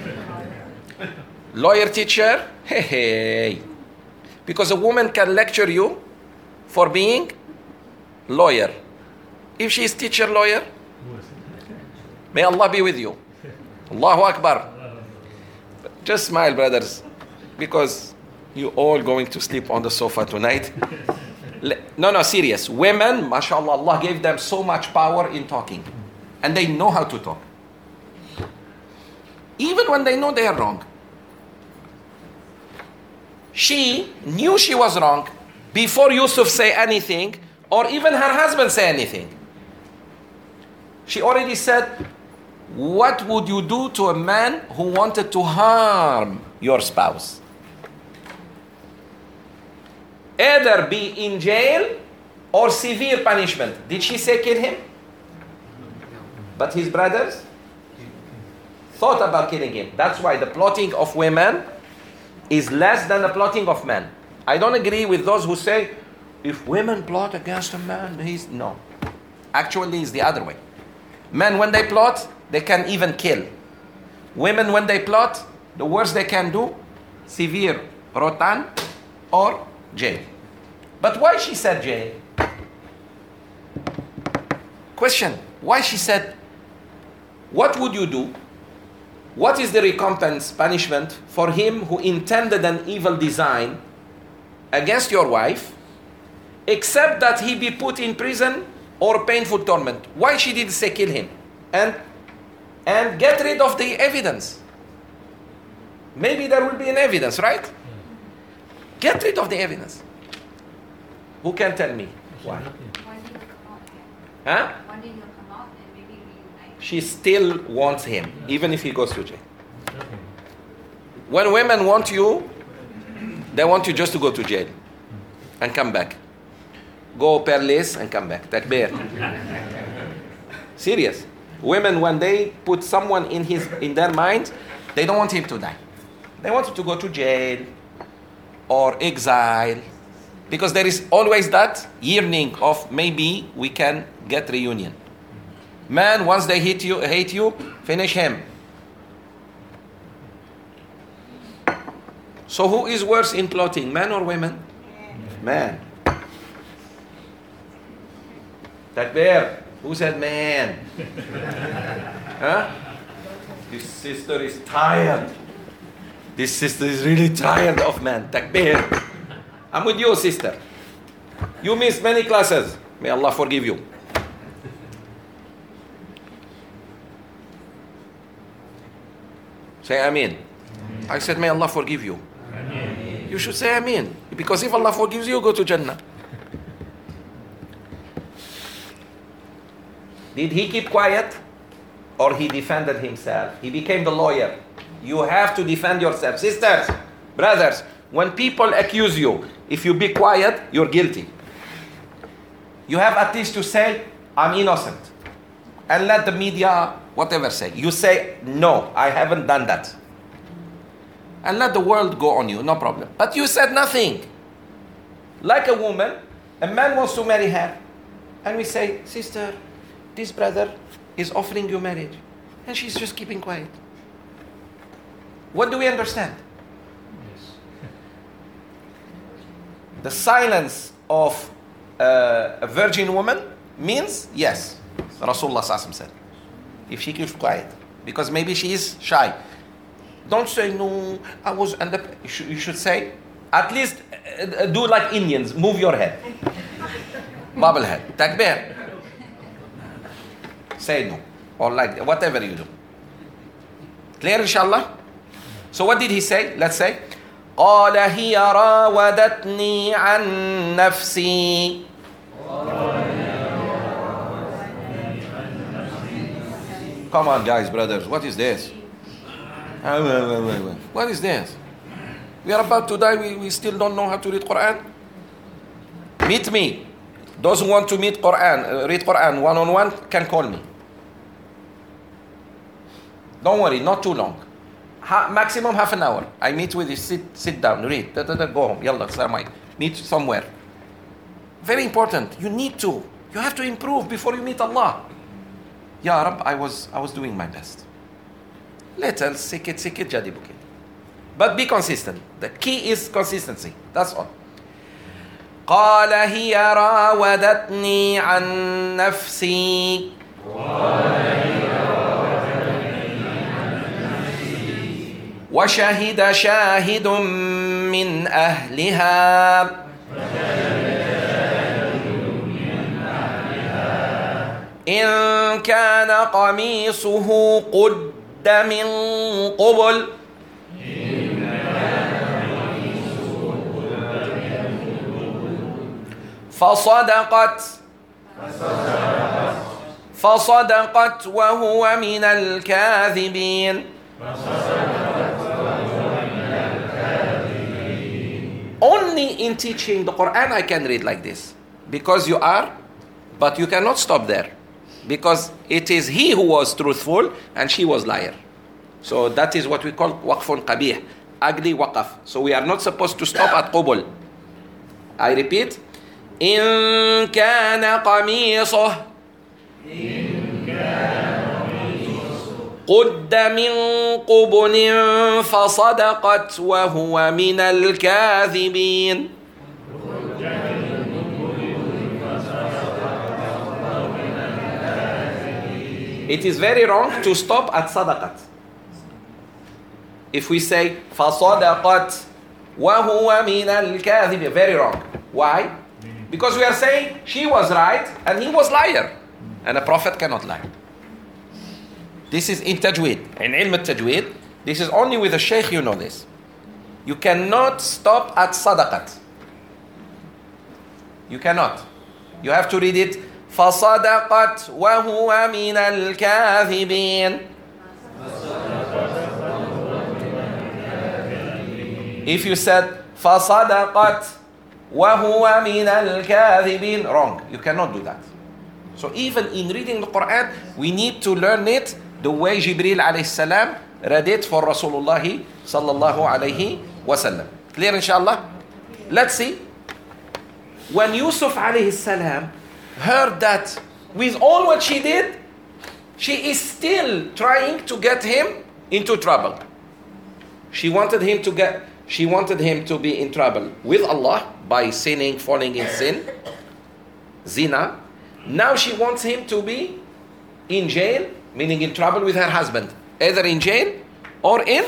Lawyer teacher, hey, hey. Because a woman can lecture you for being lawyer. If she is teacher lawyer, may Allah be with you. Allahu Akbar. Just smile, brothers, because you all going to sleep on the sofa tonight. No, no, serious. Women, mashallah, Allah gave them so much power in talking. And they know how to talk. Even when they know they are wrong. She knew she was wrong before Yusuf say anything, or even her husband say anything. She already said, what would you do to a man who wanted to harm your spouse? Either be in jail or severe punishment. Did she say kill him? But his brothers thought about killing him. That's why the plotting of women is less than the plotting of men. I don't agree with those who say, if women plot against a man, he's... No. Actually, it's the other way. Men, when they plot, they can even kill. Women, when they plot, the worst they can do, severe rotan or jail. But why she said jail? Question, why she said, what would you do? What is the recompense, punishment for him who intended an evil design against your wife, except that he be put in prison or painful torment? Why she didn't say kill him? And, and get rid of the evidence. Maybe there will be an evidence, right? Get rid of the evidence. Who can tell me why? Huh? She still wants him, even if he goes to jail. When women want you, they want you just to go to jail and come back. Go Perlis and come back. Takbir. Serious. Women, when they put someone in his in their mind, they don't want him to die. They want him to go to jail or exile, because there is always that yearning of maybe we can get reunion. Man, once they hate you, hate you, finish him. So who is worse in plotting, man or women? Man. Takbir. Who said man? Huh? This sister is tired. This sister is really tired of man. Takbir. I'm with you, sister. You missed many classes. May Allah forgive you. Say Ameen. I said, may Allah forgive you. Ameen. You should say Ameen. Because if Allah forgives you, go to Jannah. Did he keep quiet? Or he defended himself? He became the lawyer. You have to defend yourself. Sisters, brothers, when people accuse you, if you be quiet, you're guilty. You have at least to say, I'm innocent. And let the media, whatever say. You say, no, I haven't done that. And let the world go on you, no problem. But you said nothing. Like a woman, a man wants to marry her. And we say, sister, this brother is offering you marriage. And she's just keeping quiet. What do we understand? Yes. The silence of uh, a virgin woman means yes. Rasulullah said, if she keeps quiet, because maybe she is shy. Don't say no. I was, and the, you, should, you should say, at least uh, do like Indians, move your head, bubble head, takbir. Say no, or like whatever you do. Clear, inshallah. So what did he say? Let's say, قال هي راودتني عن نفسي. Come on, guys, brothers. What is this? What is this? We are about to die. We, we still don't know how to read Quran. Meet me. Those who want to meet Quran, uh, read Quran one on one, can call me. Don't worry, not too long. Ha- maximum half an hour. I meet with you. Sit, sit down, read. Da, da, da, go home. Yalla, salamai. Meet somewhere. Very important. You need to. You have to improve before you meet Allah. Ya Rab, I was, I was doing my best. Little, sikit, sikit, jadi bukit. But be consistent. The key is consistency. That's all. قال هي راودتني عن نفسي وشهد شاهد من أهلها إن كان قميصه قد من قبل فصدقت فصدقت وهو من الكاذبين. Only in teaching the Quran I can read like this, because you are, but you cannot stop there, because it is he who was truthful and she was liar. So that is what we call waqfun qabih, ugly waqaf. So we are not supposed to stop at qubul. I repeat, إن كان قميصه قد من قبل فصدقت وهو من الكاذبين. It is very wrong to stop at sadaqat. If we say فصدقت وهو من الكاذبين, very wrong. Why? Because we are saying she was right and he was liar. And a prophet cannot lie. This is in tajweed. In ilm al-tajweed, this is only with a sheikh you know this. You cannot stop at sadaqat. You cannot. You have to read it. فَصَدَقَتْ وَهُوَ مِنَ الْكَاذِبِينَ. If you said فَصَدَقَتْ وَهُوَ مِنَ الْكَاذِبِينَ, wrong. You cannot do that. So even in reading the Quran, we need to learn it the way Jibreel alayhi salam read it for Rasulullah sallallahu alayhi wasallam. Clear inshallah? Let's see. When Yusuf alayhi salam heard that with all what she did, she is still trying to get him into trouble. She wanted him to get She wanted him to be in trouble with Allah by sinning, falling in sin, zina. Now she wants him to be in jail, meaning in trouble with her husband, either in jail or in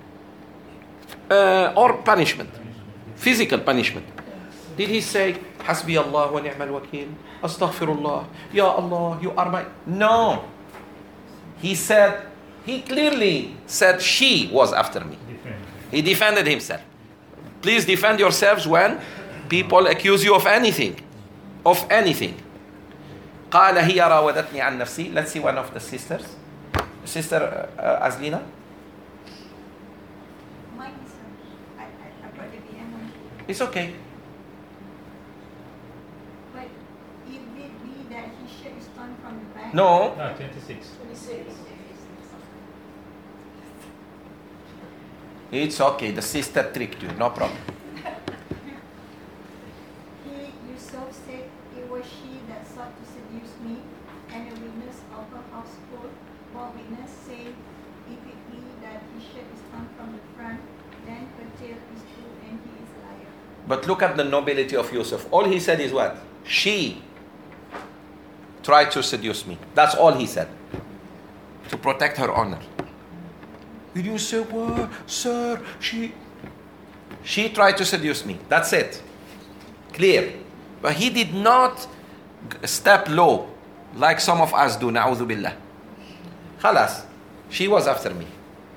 uh, or punishment, physical punishment. Did he say, Hasbi Allah wa ni'mal wakil, astaghfirullah, Ya Allah, you are my... No. He said, he clearly said she was after me. He defended himself. Please defend yourselves when people accuse you of anything. Of anything. قال هي راودتني عن نفسي. Let's see one of the sisters. Sister uh, Azlina. Mine is, uh, I, I, I brought it in. It's okay. But if it be that his shirt is torn from the back. No. No, twenty-six. twenty-six. It's okay. The sister tricked you. No problem. He Yusuf said it was she that sought to seduce me, and a witness of her household bore witness, saying, if it be that his shirt is torn from the front, then her tale is true, and he is a liar. But look at the nobility of Yusuf. All he said is what? She tried to seduce me. That's all he said. To protect her honor. Did you say what? Sir, she... She tried to seduce me. That's it. Clear. But he did not step low like some of us do. Na'udhu billah. Khalas. She was after me.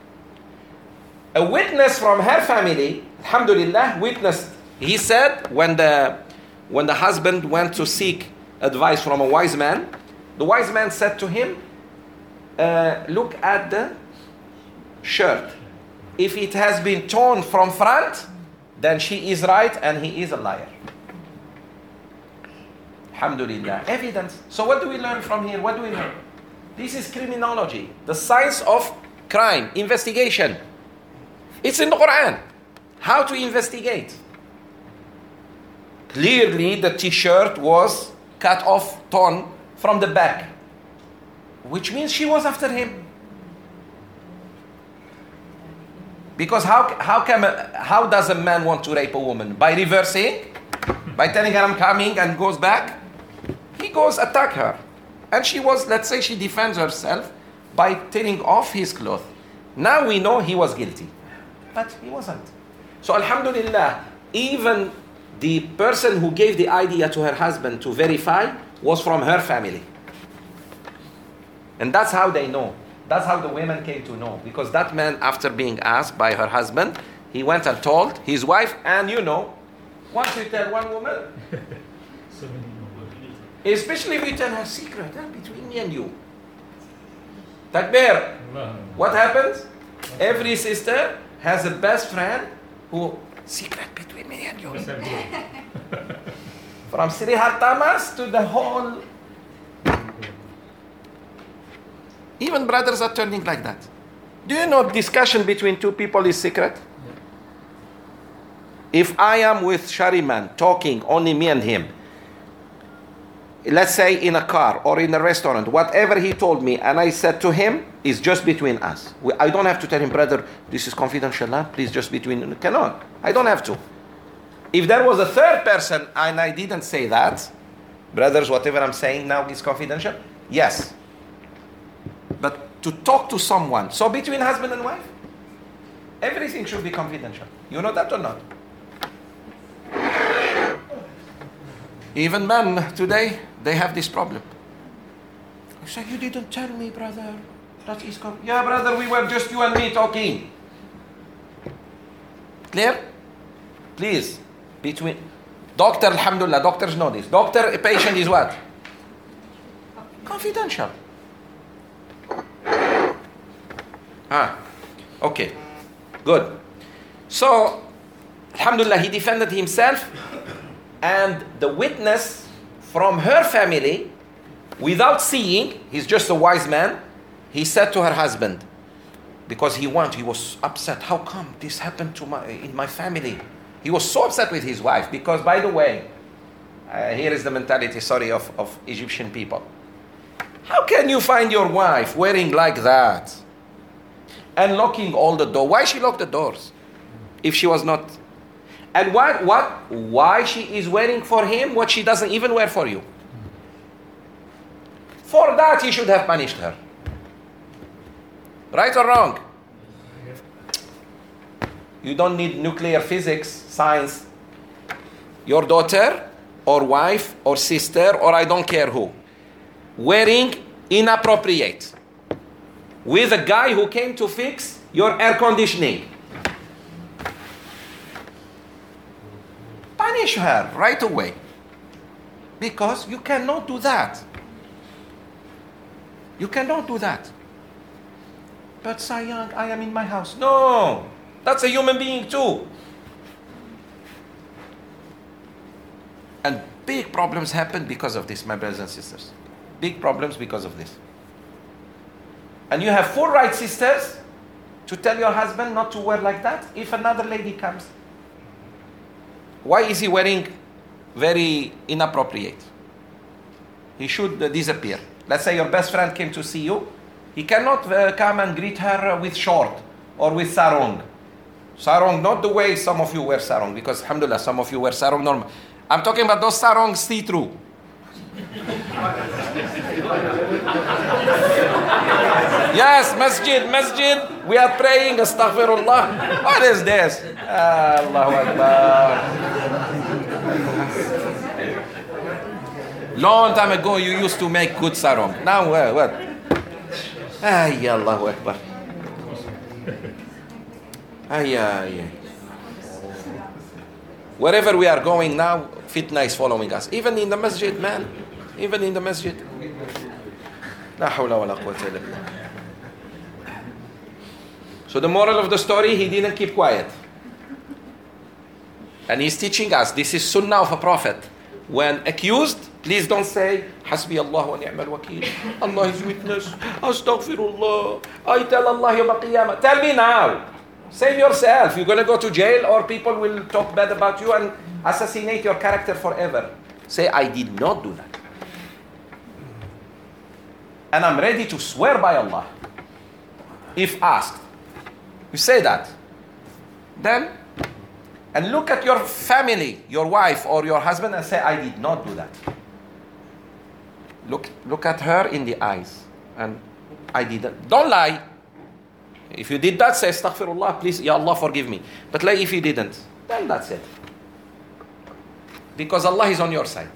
A witness from her family, alhamdulillah, witnessed. He said when the, when the husband went to seek advice from a wise man, the wise man said to him, uh, look at the shirt. If it has been torn from front, then she is right and he is a liar. Alhamdulillah. Evidence. So what do we learn from here? What do we learn? This is criminology, the science of crime, investigation. It's in the Quran. How to investigate. Clearly the t-shirt was cut off, torn from the back, which means she was after him. Because how how can a, how does a man want to rape a woman? By reversing? By telling her I'm coming and goes back? He goes attack her. And she was, let's say she defends herself by tearing off his clothes. Now we know he was guilty. But he wasn't. So alhamdulillah, even the person who gave the idea to her husband to verify was from her family. And that's how they know. That's how the women came to know. Because that man, after being asked by her husband, he went and told his wife, and you know, once you tell one woman, especially if you tell her secret, eh, between me and you. Takbir. What happens? Every sister has a best friend who, secret between me and you. From Sri Hartamas to the whole. Even brothers are turning like that. Do you know discussion between two people is secret? If I am with Shariman talking, only me and him, let's say in a car or in a restaurant, whatever he told me and I said to him is just between us. I don't have to tell him, brother, this is confidential, huh? Please just between, cannot. I don't have to. If there was a third person and I didn't say that, brothers, whatever I'm saying now is confidential, yes. But to talk to someone, so between husband and wife, everything should be confidential. You know that or not? Even men today, they have this problem. I say, you didn't tell me, brother. That is com- yeah, brother, we were just you and me talking. Clear? Please, between doctor, alhamdulillah, doctors know this. Doctor, patient is what? Confidential. Ah, okay, good. So, alhamdulillah, he defended himself, and the witness from her family, without seeing, he's just a wise man, he said to her husband, because he wanted, he was upset. How come this happened to my in my family? He was so upset with his wife because, by the way, uh, here is the mentality, sorry, of, of Egyptian people. How can you find your wife wearing like that and locking all the doors? Why she locked the doors if she was not? And what, what, why she is wearing for him what she doesn't even wear for you? For that, he should have punished her. Right or wrong? You don't need nuclear physics, science. Your daughter or wife or sister or I don't care who, wearing inappropriate with a guy who came to fix your air conditioning. Punish her right away. Because you cannot do that. You cannot do that. But Sayang, I am in my house. No, that's a human being too. And big problems happen because of this, my brothers and sisters. Big problems because of this. And you have full right, sisters, to tell your husband not to wear like that if another lady comes. Why is he wearing very inappropriate? He should uh, disappear. Let's say your best friend came to see you. He cannot uh, come and greet her with short or with sarong. Sarong, not the way some of you wear sarong, because alhamdulillah, some of you wear sarong normal. I'm talking about those sarongs see-through. Yes, masjid, masjid. We are praying, astaghfirullah. What is this? Allahu Akbar. Long time ago, you used to make good sarong. Now, uh, what? Ay, Allahu Akbar. Ay, ay, ay. Wherever we are going now, fitna is following us. Even in the masjid, man. Even in the masjid. La hawla wa la quwwata illa billah. So the moral of the story, he didn't keep quiet. And he's teaching us, this is sunnah of a prophet. When accused, please don't say, Hasbi Allah wa ni'mal wakeel. Allah is witness. Astaghfirullah. I tell Allah yawm al-qiyamah. Tell me now. Save yourself. You're going to go to jail or people will talk bad about you and assassinate your character forever. Say, I did not do that. And I'm ready to swear by Allah. If asked. You say that. Then, and look at your family, your wife or your husband and say, I did not do that. Look, look at her in the eyes. And I didn't. Don't lie. If you did that, say, Astaghfirullah, please, Ya Allah, forgive me. But like if you didn't, then that's it. Because Allah is on your side.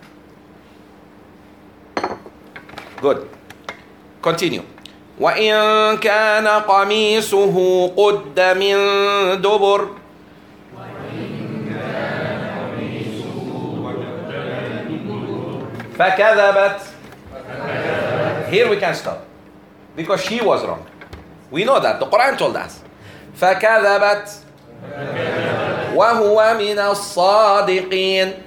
Good. Continue. وَإِن كَانَ قَمِيصُهُ قُدَّ مِن دُبُرٍ فَكَذَبَتْ. Here we can stop. Because she was wrong. We know that. The Quran told us. فَكَذَبَتْ وَهُوَ مِنَ الصَّادِقِينَ.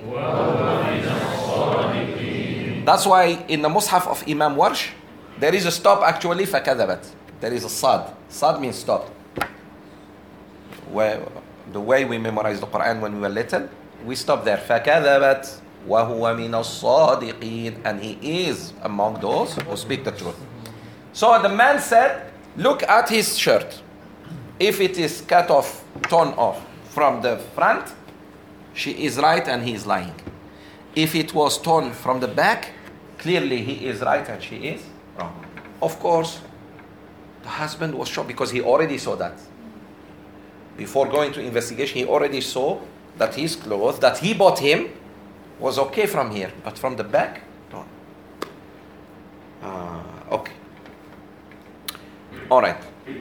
That's why in the Mus'haf of Imam Warsh, there is a stop actually, فَكَذَبَتْ. There is a sad. Sad means stop. Where, the way we memorize the Quran when we were little, we stop there. فَكَذَبَتْ وَهُوَ مِنَ الصَّادِقِينَ. And he is among those who speak the truth. So the man said, look at his shirt. If it is cut off, torn off from the front, she is right and he is lying. If it was torn from the back, clearly he is right and she is wrong. Of course, the husband was shocked because he already saw that. Before going to investigation, he already saw that his clothes that he bought him was okay from here, but from the back, torn. Ah, okay. All right.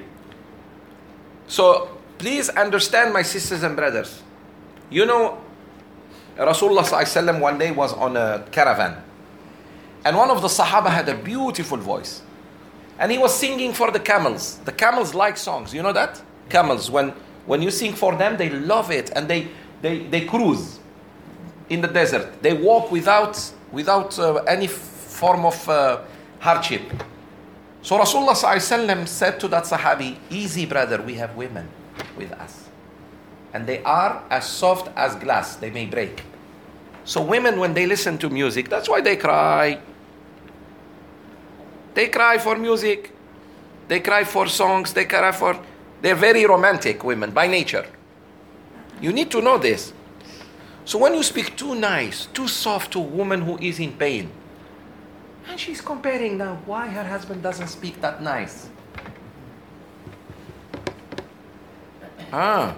So, please understand, my sisters and brothers. You know, Rasulullah sallallahu alaihi wasallam one day was on a caravan. And one of the Sahaba had a beautiful voice. And he was singing for the camels. The camels like songs. You know that? Camels, when, when you sing for them, they love it. And they, they, they cruise in the desert. They walk without, without uh, any form of uh, hardship. So Rasulullah sallallahu alaihi wasallam said to that Sahabi, easy brother, we have women with us. And they are as soft as glass, they may break. So women, when they listen to music, that's why they cry. They cry for music. They cry for songs. They cry for... They're very romantic women by nature. You need to know this. So when you speak too nice, too soft to a woman who is in pain, and she's comparing now why her husband doesn't speak that nice. Ah.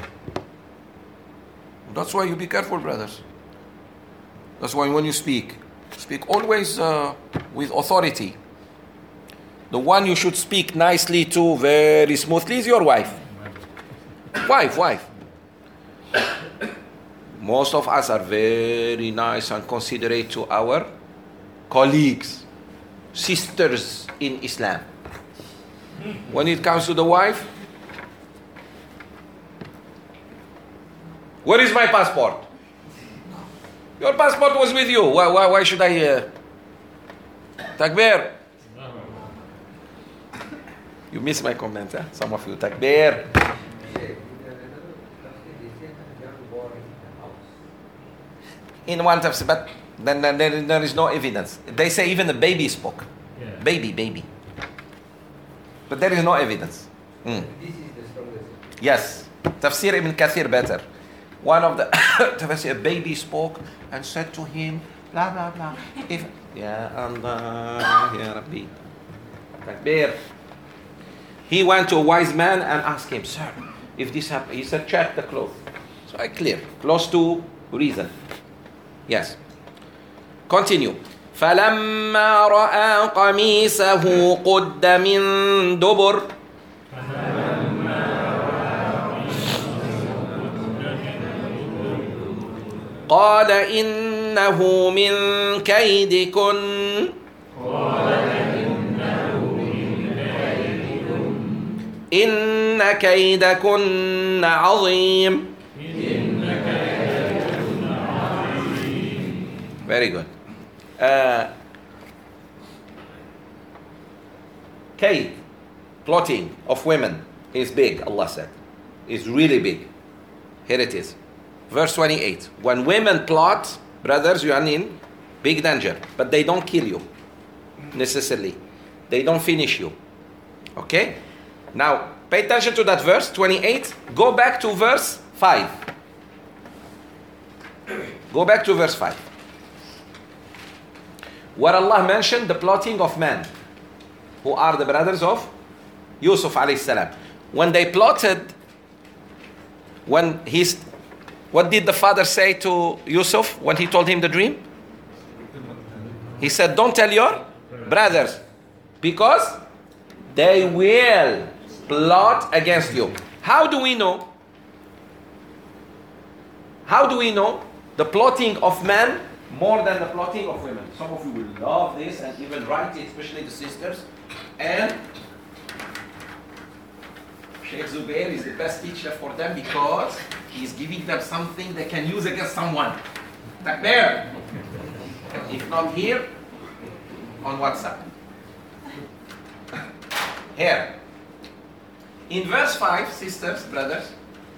That's why you be careful, brothers. That's why when you speak, speak always uh, with authority. The one you should speak nicely to, very smoothly, is your wife. Wife, wife. Most of us are very nice and considerate to our colleagues, sisters in Islam. When it comes to the wife, where is my passport? Your passport was with you. Why, why, why should I... Uh... Takbir. You missed my comment, huh? Some of you. Takbir. In one tafsir, but then, then there, there is no evidence. They say even the baby spoke. Yeah. Baby, baby. But there is no evidence. Mm. This is the strongest. Yes. Tafsir Ibn Kathir better. One of the tafsir, a baby spoke and said to him, blah, blah, blah. If, Ya Allah, Ya Rabbi. Takbir. He went to a wise man and asked him, sir, if this happened, he said, check the cloth. So I clear. Close to reason. Yes. Continue. فَلَمَّا رَأَى قَمِيصَهُ قُدَّ مِن دُبُرٍ قال إنه من كيدكن إن كيدكن عظيم. Very good. Uh, Kaid, plotting of women is big, Allah said. Is really big. Here it is. Verse twenty-eight. When women plot, brothers, you are in big danger. But they don't kill you, necessarily. They don't finish you. Okay? Now, pay attention to that verse, twenty-eight. Go back to verse five. Go back to verse five. Where Allah mentioned the plotting of men, who are the brothers of Yusuf alayhi salam. When they plotted, when he's, what did the father say to Yusuf when he told him the dream? He said, don't tell your brothers, because they will plot against you. How do we know? How do we know the plotting of men more than the plotting of women? Some of you will love this and even write it, especially the sisters. And Sheikh Zubair is the best teacher for them because he's giving them something they can use against someone. Takbir! If not here, on WhatsApp. Here. In verse five, sisters, brothers,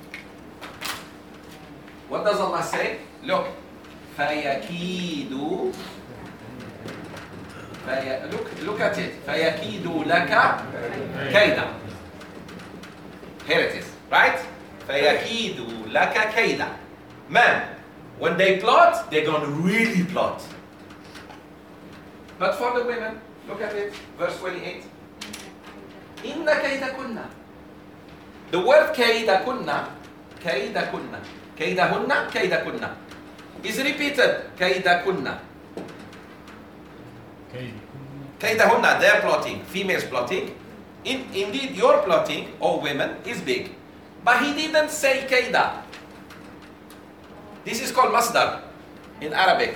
what does Allah say? Look. فَيَكِيدُ فَيَ... Look, look at it. فَيَكِيدُ لَكَ كَيْدًا. Here it is, right? فَيَكِيدُ لَكَ كَيْدًا. Man, when they plot, they're going to really plot. But for the women, look at it, verse twenty-eight. إِنَّ كَيْدَكُنَّ. The word كَيْدَكُنَّ, كَيْدَكُنَّ, كَيْدَهُنَّ, كَيْدَكُنَّ is repeated. كَيْدَكُنَّ. كَيْدَهُنَّ, their plotting, females plotting. In, indeed, your plotting, or women, is big. But he didn't say كَيْدَ. This is called masdar in Arabic.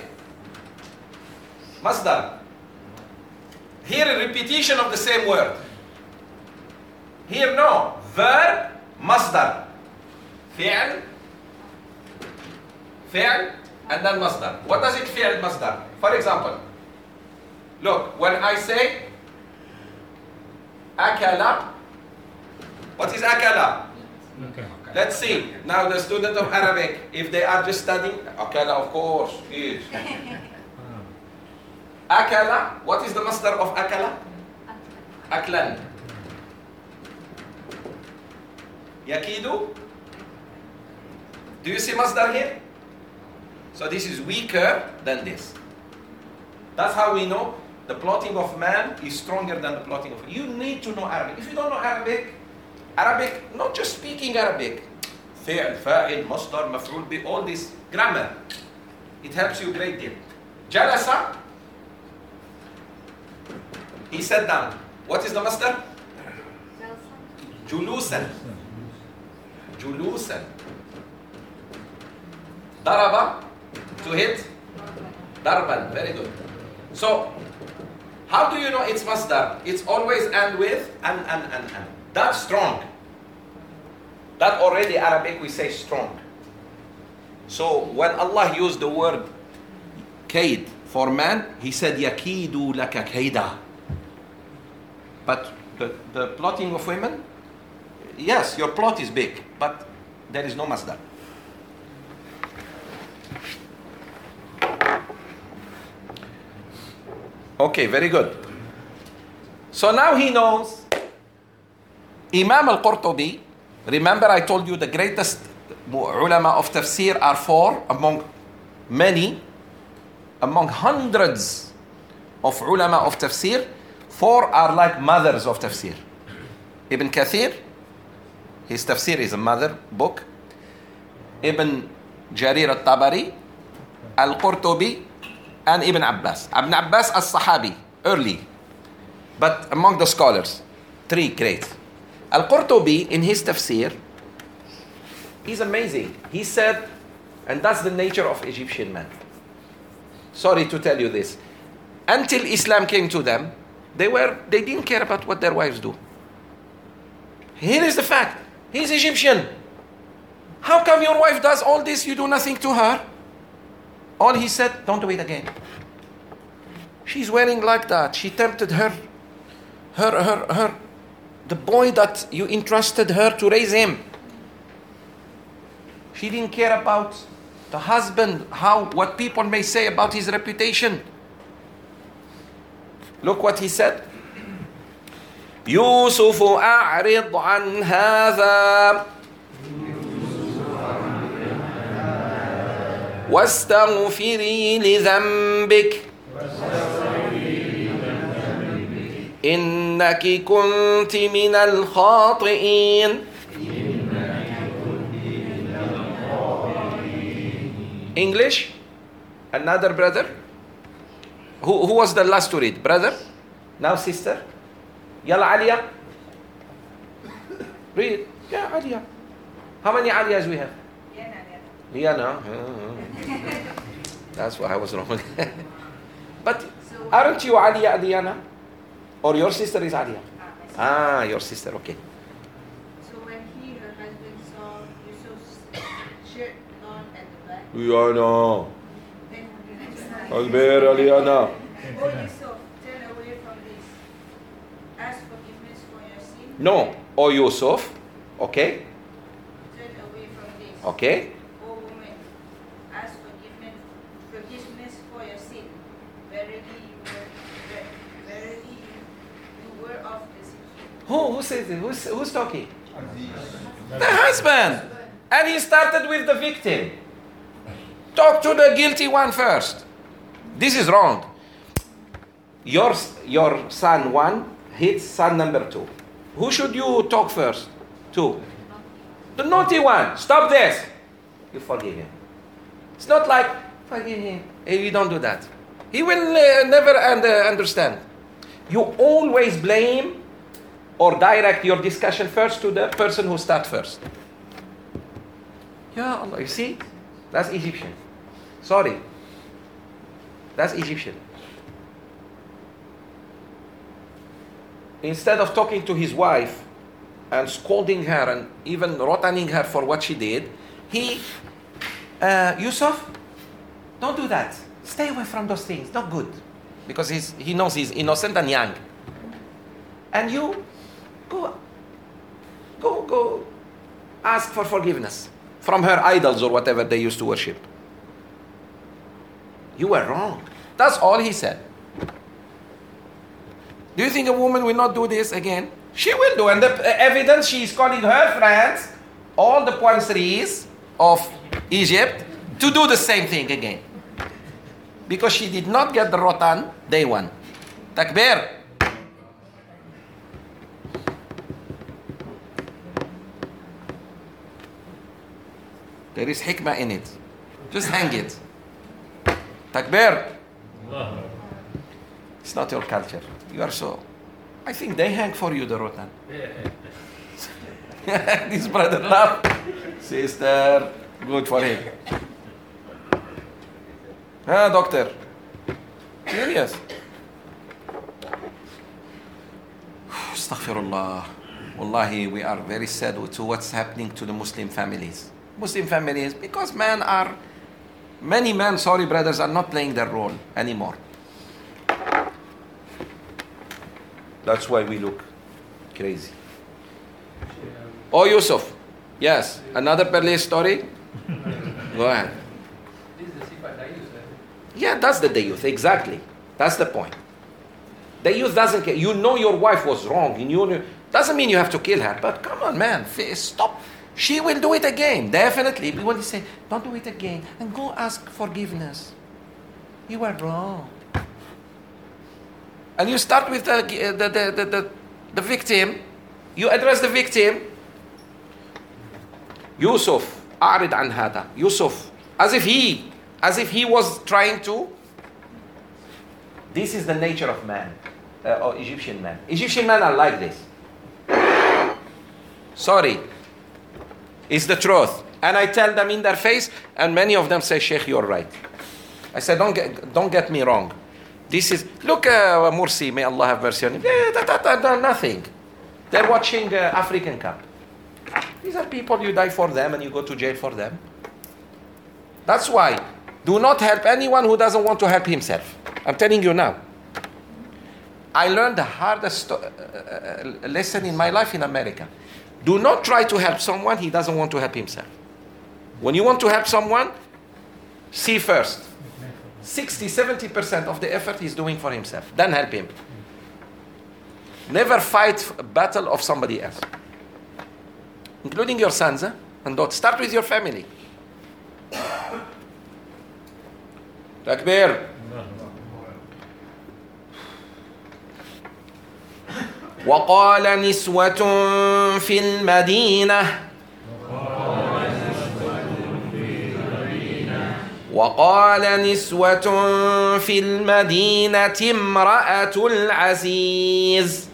Masdar. Here a repetition of the same word. Here no. Verb, masdar. فعل, فعل, and then masdar. What does it fi'l masdar? For example, look, when I say akala, what is akala? Okay. Let's see. Now the student of Arabic, if they are just studying, akala of course, is. Akala, what is the masdar of akala? Aklan. Yakidu. Do you see masdar here? So this is weaker than this. That's how we know the plotting of man is stronger than the plotting of... You need to know Arabic. If you don't know Arabic, Arabic, not just speaking Arabic, fi'l, fa'il, masdar, maf'ul bi, all this grammar, it helps you a great deal. Jalasa, he sat down. What is the masdar? Julusan. Julusan. Daraba, to hit. Darban, very good. So, how do you know it's masdar? It's always and with, and, and, and, and. That's strong. That already Arabic we say strong. So, when Allah used the word kaid for man, He said, yakidu laka kaida. But the, the plotting of women, yes, your plot is big, but there is no masdar. Okay, very good. So now he knows. Imam al-Qurtubi, remember I told you the greatest ulama of tafsir are four among many, among hundreds of ulama of tafsir. Four are like mothers of tafsir. Ibn Kathir, his tafsir is a mother book. Ibn Jarir al-Tabari, al-Qurtubi, and Ibn Abbas. Ibn Abbas as-Sahabi, early. But among the scholars, three great. Al-Qurtubi, in his tafsir, he's amazing. He said, and that's the nature of Egyptian men. Sorry to tell you this. Until Islam came to them, they were they didn't care about what their wives do. Here is the fact. He's Egyptian. How come your wife does all this, you do nothing to her? All he said, don't do it again. She's wearing like that. She tempted her, her, her, her, the boy that you entrusted her to raise him. She didn't care about the husband, how, what people may say about his reputation. Look what he said. يوسف أعرض عن هذا واستغفري لذنبك إنك كنت من الخاطئين. English? Another brother? Who, who was the last to read? Brother? Now sister? Yalla Aliyah? Read. Yeah, Aliyah. How many Aliyahs we have? Liana. That's why I was wrong. But aren't you Aliyah Liana? Or your sister is Aliyah? Ah, your sister, okay. So when he, her husband, saw Yusuf's shirt torn at the back, Liana. then Akbar Liana. Oh Yusuf, turn away from this. Ask forgiveness for your sin. No. O Yusuf. Okay. Turn away from this. Okay. O woman, ask forgiveness, forgiveness for your sin. Verily you were, ver- verily you, you were of the sin. Who, who says it? Who's, who's talking? The husband. And he started with the victim. Talk to the guilty one first. This is wrong. Your, your son one hits son number two. Who should you talk first to? The naughty one. Stop this. You forgive him. It's not like, forgive him. Hey, you don't do that. He will uh, never under, understand. You always blame or direct your discussion first to the person who starts first. Ya Allah, you see? That's Egyptian. Sorry. That's Egyptian. Instead of talking to his wife and scolding her and even rotaning her for what she did, he, uh, Yusuf, don't do that. Stay away from those things. Not good. Because he's, he knows he's innocent and young. And you, go, go, go, ask for forgiveness from her idols or whatever they used to worship. You were wrong. That's all he said. Do you think a woman will not do this again? She will do. And the evidence, she is calling her friends, all the Poinseries of Egypt, to do the same thing again. Because she did not get the rotan day one. Takbir. There is hikmah in it. Just hang it. Takbir. It's not your culture. You are so. I think they hang for you the rotan. This brother laugh. Sister, good for him. Ah, doctor. Serious. Astaghfirullah. Wallahi, we are very sad to what's happening to the Muslim families. Muslim families, because men are, many men, sorry brothers, are not playing their role anymore. That's why we look crazy. Oh, Yusuf. Yes. Another Perley story? Go ahead. This is the sifat dayus, right? Yeah, that's the Dayuth. Exactly. That's the point. Dayuth doesn't care. You know your wife was wrong. You knew, doesn't mean you have to kill her. But come on, man. Stop. She will do it again. Definitely. We want to say, don't do it again. And go ask forgiveness. You were wrong. And you start with the, the, the, the, the, the victim. You address the victim. Yusuf, أعرض عن هذا. Yusuf, as if he, as if he was trying to. This is the nature of man, uh, or Egyptian man. Egyptian men are like this. Sorry, it's the truth. And I tell them in their face, and many of them say, Sheikh, you're right. I said, don't get, don't get me wrong. This is, look, uh, Mursi, may Allah have mercy on him. Eh, that, that, that, that, nothing. They're watching uh, African Cup. These are people, you die for them and you go to jail for them. That's why, do not help anyone who doesn't want to help himself. I'm telling you now. I learned the hardest uh, uh, lesson in my life in America. Do not try to help someone he doesn't want to help himself. When you want to help someone, see first. sixty, seventy percent of the effort he's doing for himself. Then help him. Never fight a battle of somebody else. Including your sons eh? and daughters. Start with your family. Takbir. وقال نسوة في المدينة وقال نسوة في المدينة امرأة العزيز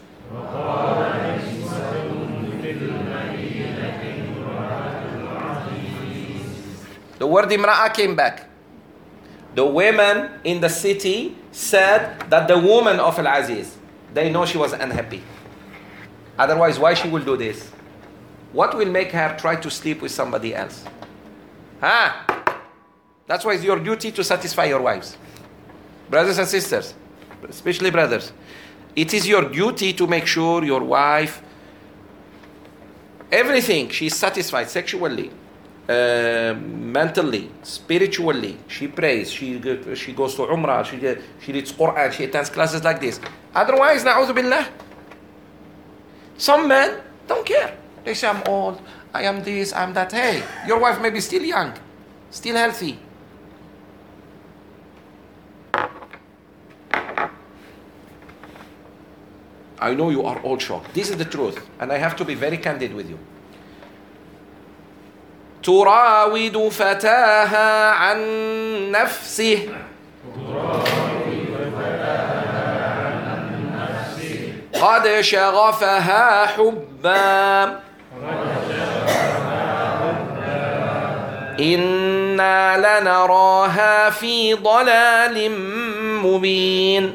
The word imra'a came back. The women in the city said that the woman of Al-Aziz, they know she was unhappy. Otherwise, why she will do this? What will make her try to sleep with somebody else? Huh? That's why it's your duty to satisfy your wives. Brothers and sisters, especially brothers. It is your duty to make sure your wife, everything, she's satisfied sexually, uh, mentally, spiritually. She prays, she, she goes to Umrah, she, she reads Quran, she attends classes like this. Otherwise, na'udhu billah. Some men don't care. They say, I'm old, I am this, I'm that. Hey, your wife may be still young, still healthy. I know you are all shocked. This is the truth, and I have to be very candid with you. تراود فتاها عن نفسه قد شغفها حبا إنا لنراها في ضلال مبين.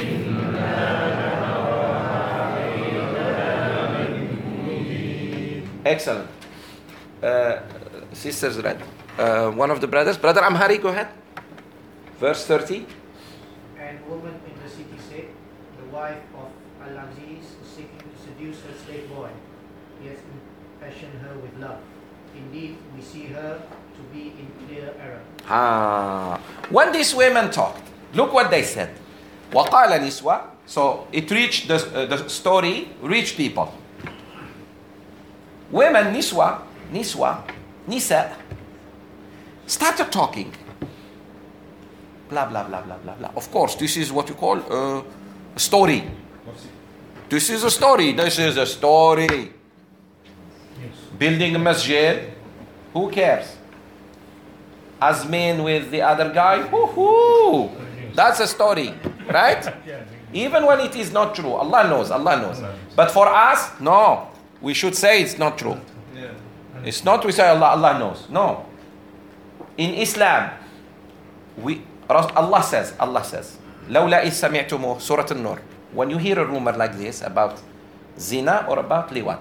Excellent. Uh, sisters read. Uh, one of the brothers, Brother Amhari, go ahead. Verse thirty. And woman in the city said, the wife of Al-Aziz is seeking to seduce her slave boy. He has impassioned her with love. Indeed, we see her to be in clear error. Ah. When these women talked, look what they said. وَقَالَ نِسْوَةٌ. So it reached, the, uh, the story reached people. Women, niswa, niswa, nisa, started talking. Blah, blah, blah, blah, blah, blah. Of course, this is what you call uh, a story. This is a story. This is a story. Building a masjid, who cares? Azmin with the other guy, woohoo! That's a story, right? Even when it is not true, Allah knows, Allah knows. But for us, no. We should say it's not true. It's not we say Allah, Allah knows. No. In Islam, we Allah says, Allah says, لولا إذ سمعتموه, Surah An-Nur. When you hear a rumor like this about zina or about liwat,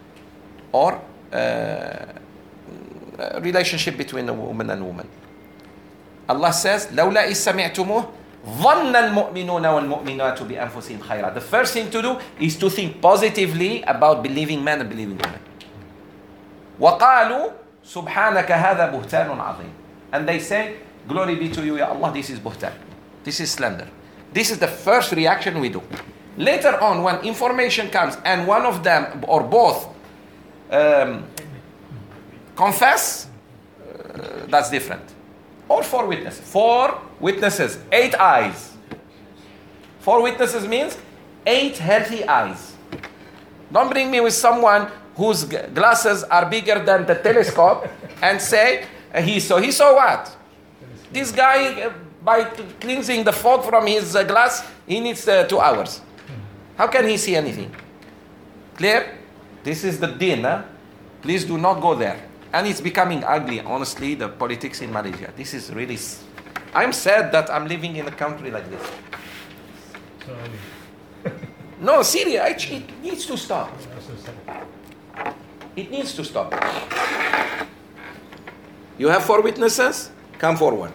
or uh, relationship between a woman and woman, Allah says, لولا إذ سمعتموه ظن المؤمنون والمؤمنات بأنفسهم خيرا. The first thing to do is to think positively about believing men and believing women. وقالوا سبحانك هذا بهتان عظيم. And they say, glory be to you, Ya Allah, this is buhtan. This is slander. This is the first reaction we do. Later on, when information comes and one of them or both um, confess, uh, that's different. Or four witnesses. Four witnesses. Eight eyes. Four witnesses means eight healthy eyes. Don't bring me with someone whose glasses are bigger than the telescope and say, he saw. He saw what? This guy, uh, by cleansing the fog from his uh, glass, he needs uh, two hours. How can he see anything? Clear? This is the din. Huh? Please do not go there. And it's becoming ugly, honestly, the politics in Malaysia. This is really... I'm sad that I'm living in a country like this. Sorry. No, Syria, it needs to stop. It needs to stop. You have four witnesses? Come forward.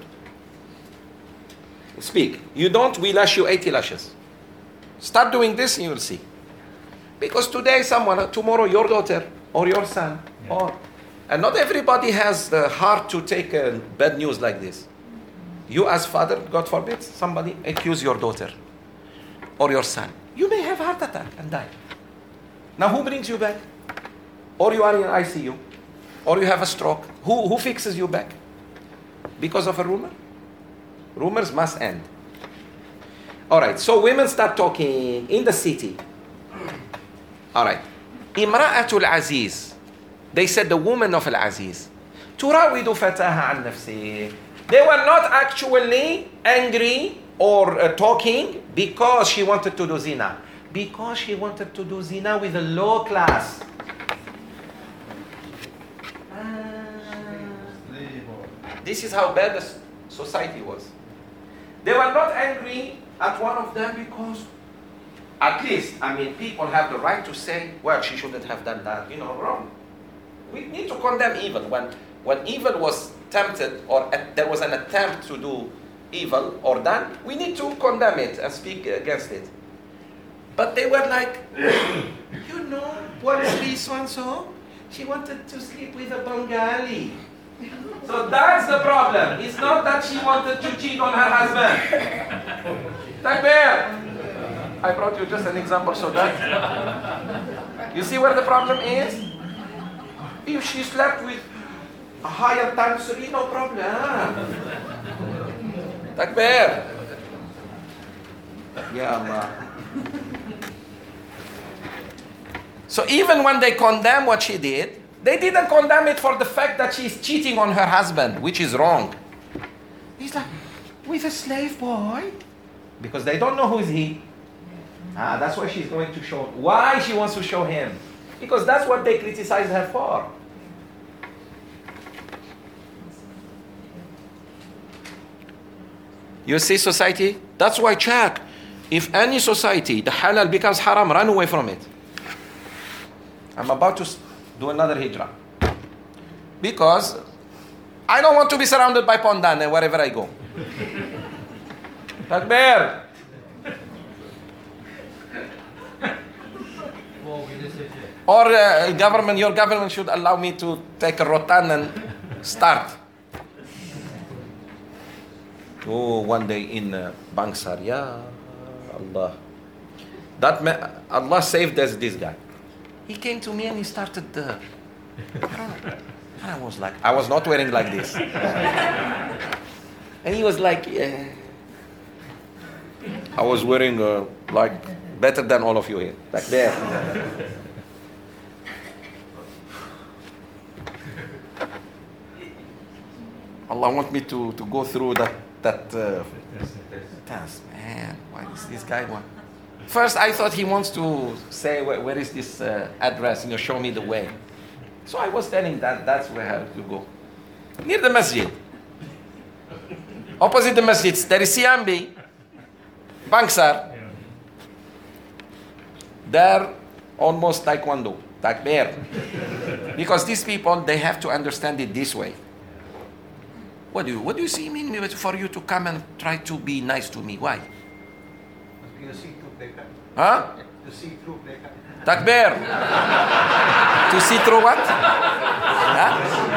Speak. You don't, we lash you eighty lashes. Start doing this and you will see. Because today someone, tomorrow your daughter or your son, yeah. or and not everybody has the heart to take a bad news like this. You as father, God forbid, somebody accuse your daughter or your son. You may have a heart attack and die. Now who brings you back? Or you are in I C U. Or you have a stroke. Who, who fixes you back? Because of a rumor? Rumors must end. Alright, so women start talking in the city. Alright. Imra'atul Aziz. They said the woman of Al-Aziz. تراود فتاها عن نفسه. They were not actually angry or uh, talking because she wanted to do zina. Because she wanted to do zina with a low class. Uh, this is how bad the society was. They were not angry at one of them because, at least, I mean, people have the right to say, well, she shouldn't have done that, you know, wrong. We need to condemn evil. When, when evil was tempted or at, there was an attempt to do evil or done, we need to condemn it and speak against it. But they were like, you know, what is this so-and-so? She wanted to sleep with a Bengali. So that's the problem. It's not that she wanted to cheat on her husband. Takbir! I brought you just an example so that you see where the problem is? If she slept with a higher times three, no problem. Takbir! Ya Allah. So even when they condemn what she did, they didn't condemn it for the fact that she's cheating on her husband, which is wrong. He's like, with a slave boy? Because they don't know who is he. Ah, that's why she's going to show. Why she wants to show him? Because that's what they criticize her for. You see society? That's why check. If any society, the halal becomes haram, run away from it. I'm about to do another hijrah. Because I don't want to be surrounded by Pondan wherever I go. Takbir! Or uh, government, your government should allow me to take a rotan and start. Oh, one day in uh, Bangsar, ya Allah. That ma- Allah saved us this guy. He came to me and he started the. And I was like, I was not wearing like this. And he was like, yeah. I was wearing uh, like better than all of you here, like there. Allah want me to, to go through that that uh, task, man. Why is this guy one? First, I thought he wants to say, where, where is this uh, address? You know, show me the way. So I was telling that that's where I have to go. Near the masjid. Opposite the masjid, there is Siambi, Bangsar. There, almost taekwondo, takbir. Because these people, they have to understand it this way. What do you, what do you see mean for you to come and try to be nice to me? Why? Huh? To see through blackout. Takbir. To see through what? Huh?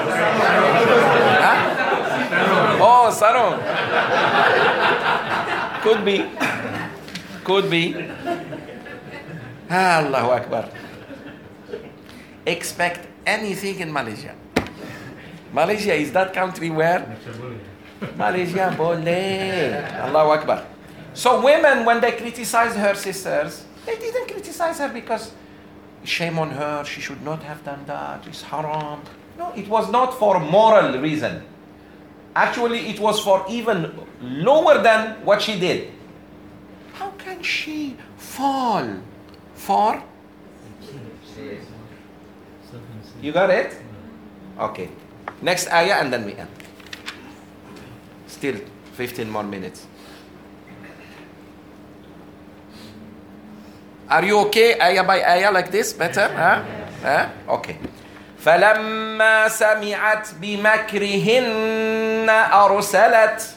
Huh? Oh, sarong. Could be. Could be. Allahu Akbar. Expect anything in Malaysia. Malaysia is that country where Malaysia boleh. Allahu Akbar. So women, when they criticize her sisters, they didn't criticize her because shame on her, she should not have done that, it's haram. No, it was not for moral reason. Actually, it was for even lower than what she did. How can she fall for? You got it? Okay. Next ayah and then we end. Still fifteen more minutes. Are you okay? Ayah by ayah like this? Better? Huh? Huh? Okay. فلما سمعت بمكرهن أرسلت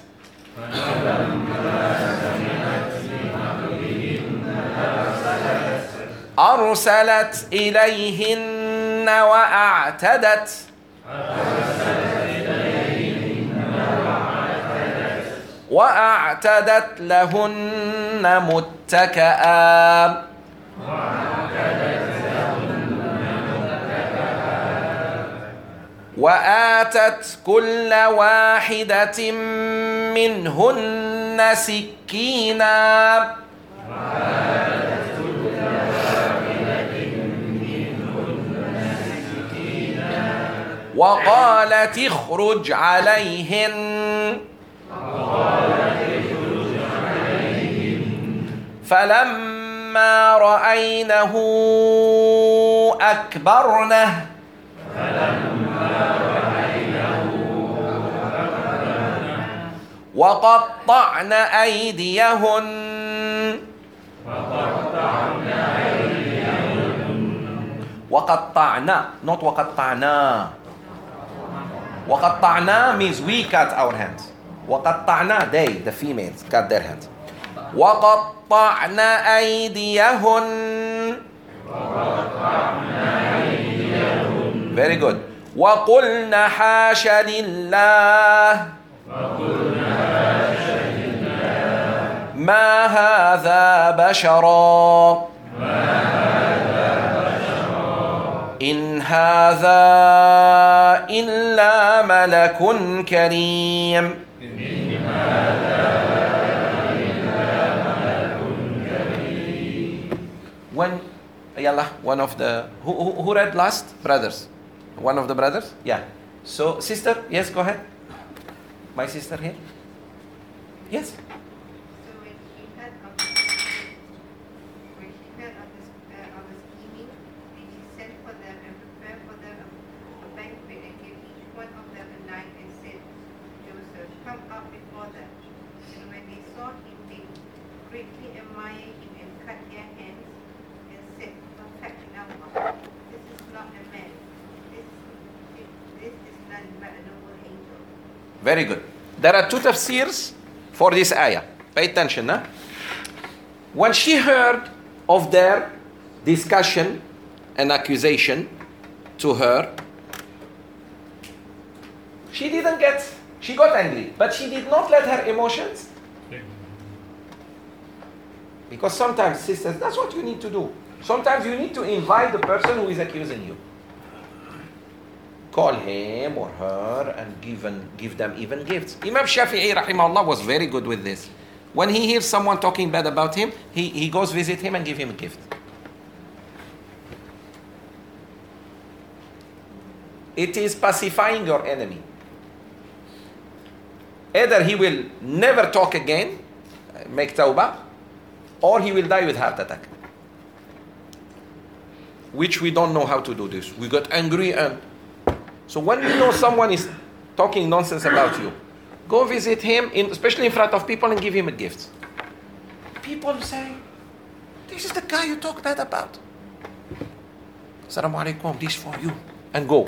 أرسلت إليهن وأعتدت وأعتدت لهن متكئا وآتت كل واحدة منهن سكينا وقالت اخرج عليهن فلما رأينه أكبرنه وقطعن أيديهن وقطعنا not وقطعنا وقطعنا means we cut our hands وقطعنا they the females cut their hands وقطعن أيديهن very good وقلن حاش لله ما هذا بشرا إن هذا إلا ملك كريم when yallah one of the who, who, who read last brothers one of the brothers yeah so sister yes go ahead my sister here yes So when she heard of this, when she heard of this, uh, of the scheming, and she sent for them and prepared for them a, a banquet and gave each one of them a knife and said, Joseph, come up before them. And when they saw him, they greatly admired him and cut their hands and said, perfect Allah, this is not a man. This, this is none but a noble angel. very good there are two tafsirs for this ayah. Pay attention, huh? When she heard of their discussion and accusation to her, she didn't get, she got angry, but she did not let her emotions. Because sometimes, sisters, that's what you need to do. Sometimes you need to invite the person who is accusing you. Call him or her and give, and give them even gifts. Imam Shafi'i rahimahullah was very good with this. When he hears someone talking bad about him, he, he goes visit him and give him a gift. It is pacifying your enemy. Either he will never talk again, make tawbah, or he will die with heart attack. Which we don't know how to do this. We got angry and... So when you know someone is talking nonsense about you, go visit him, in, especially in front of people, and give him a gift. People say, this is the guy you talk bad about. Assalamu alaikum, this for you. And go.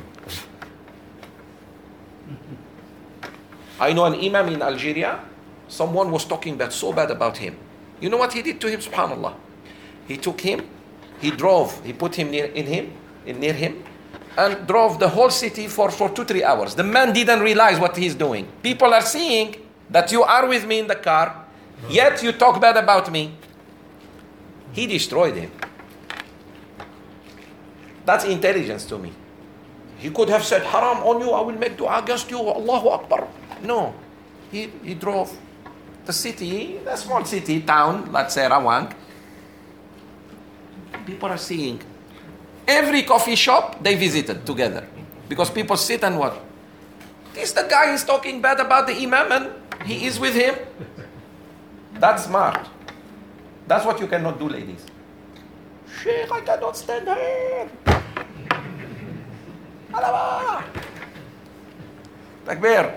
I know an imam in Algeria, someone was talking bad, so bad about him. You know what he did to him, subhanallah? He took him, he drove, he put him near in him, in near him, and drove the whole city for, for two, three hours. The man didn't realize what he's doing. People are seeing that you are with me in the car, yet you talk bad about me. He destroyed him. That's intelligence to me. He could have said, haram on you, I will make dua against you, Allahu Akbar. No. He, he drove the city, the small city, town, let's say Rawang. People are seeing. Every coffee shop they visited together. Because people sit and what? This the guy is talking bad about the imam and he is with him. That's smart. That's what you cannot do, ladies. Sheikh, I cannot stand here. Alaba. Takbir.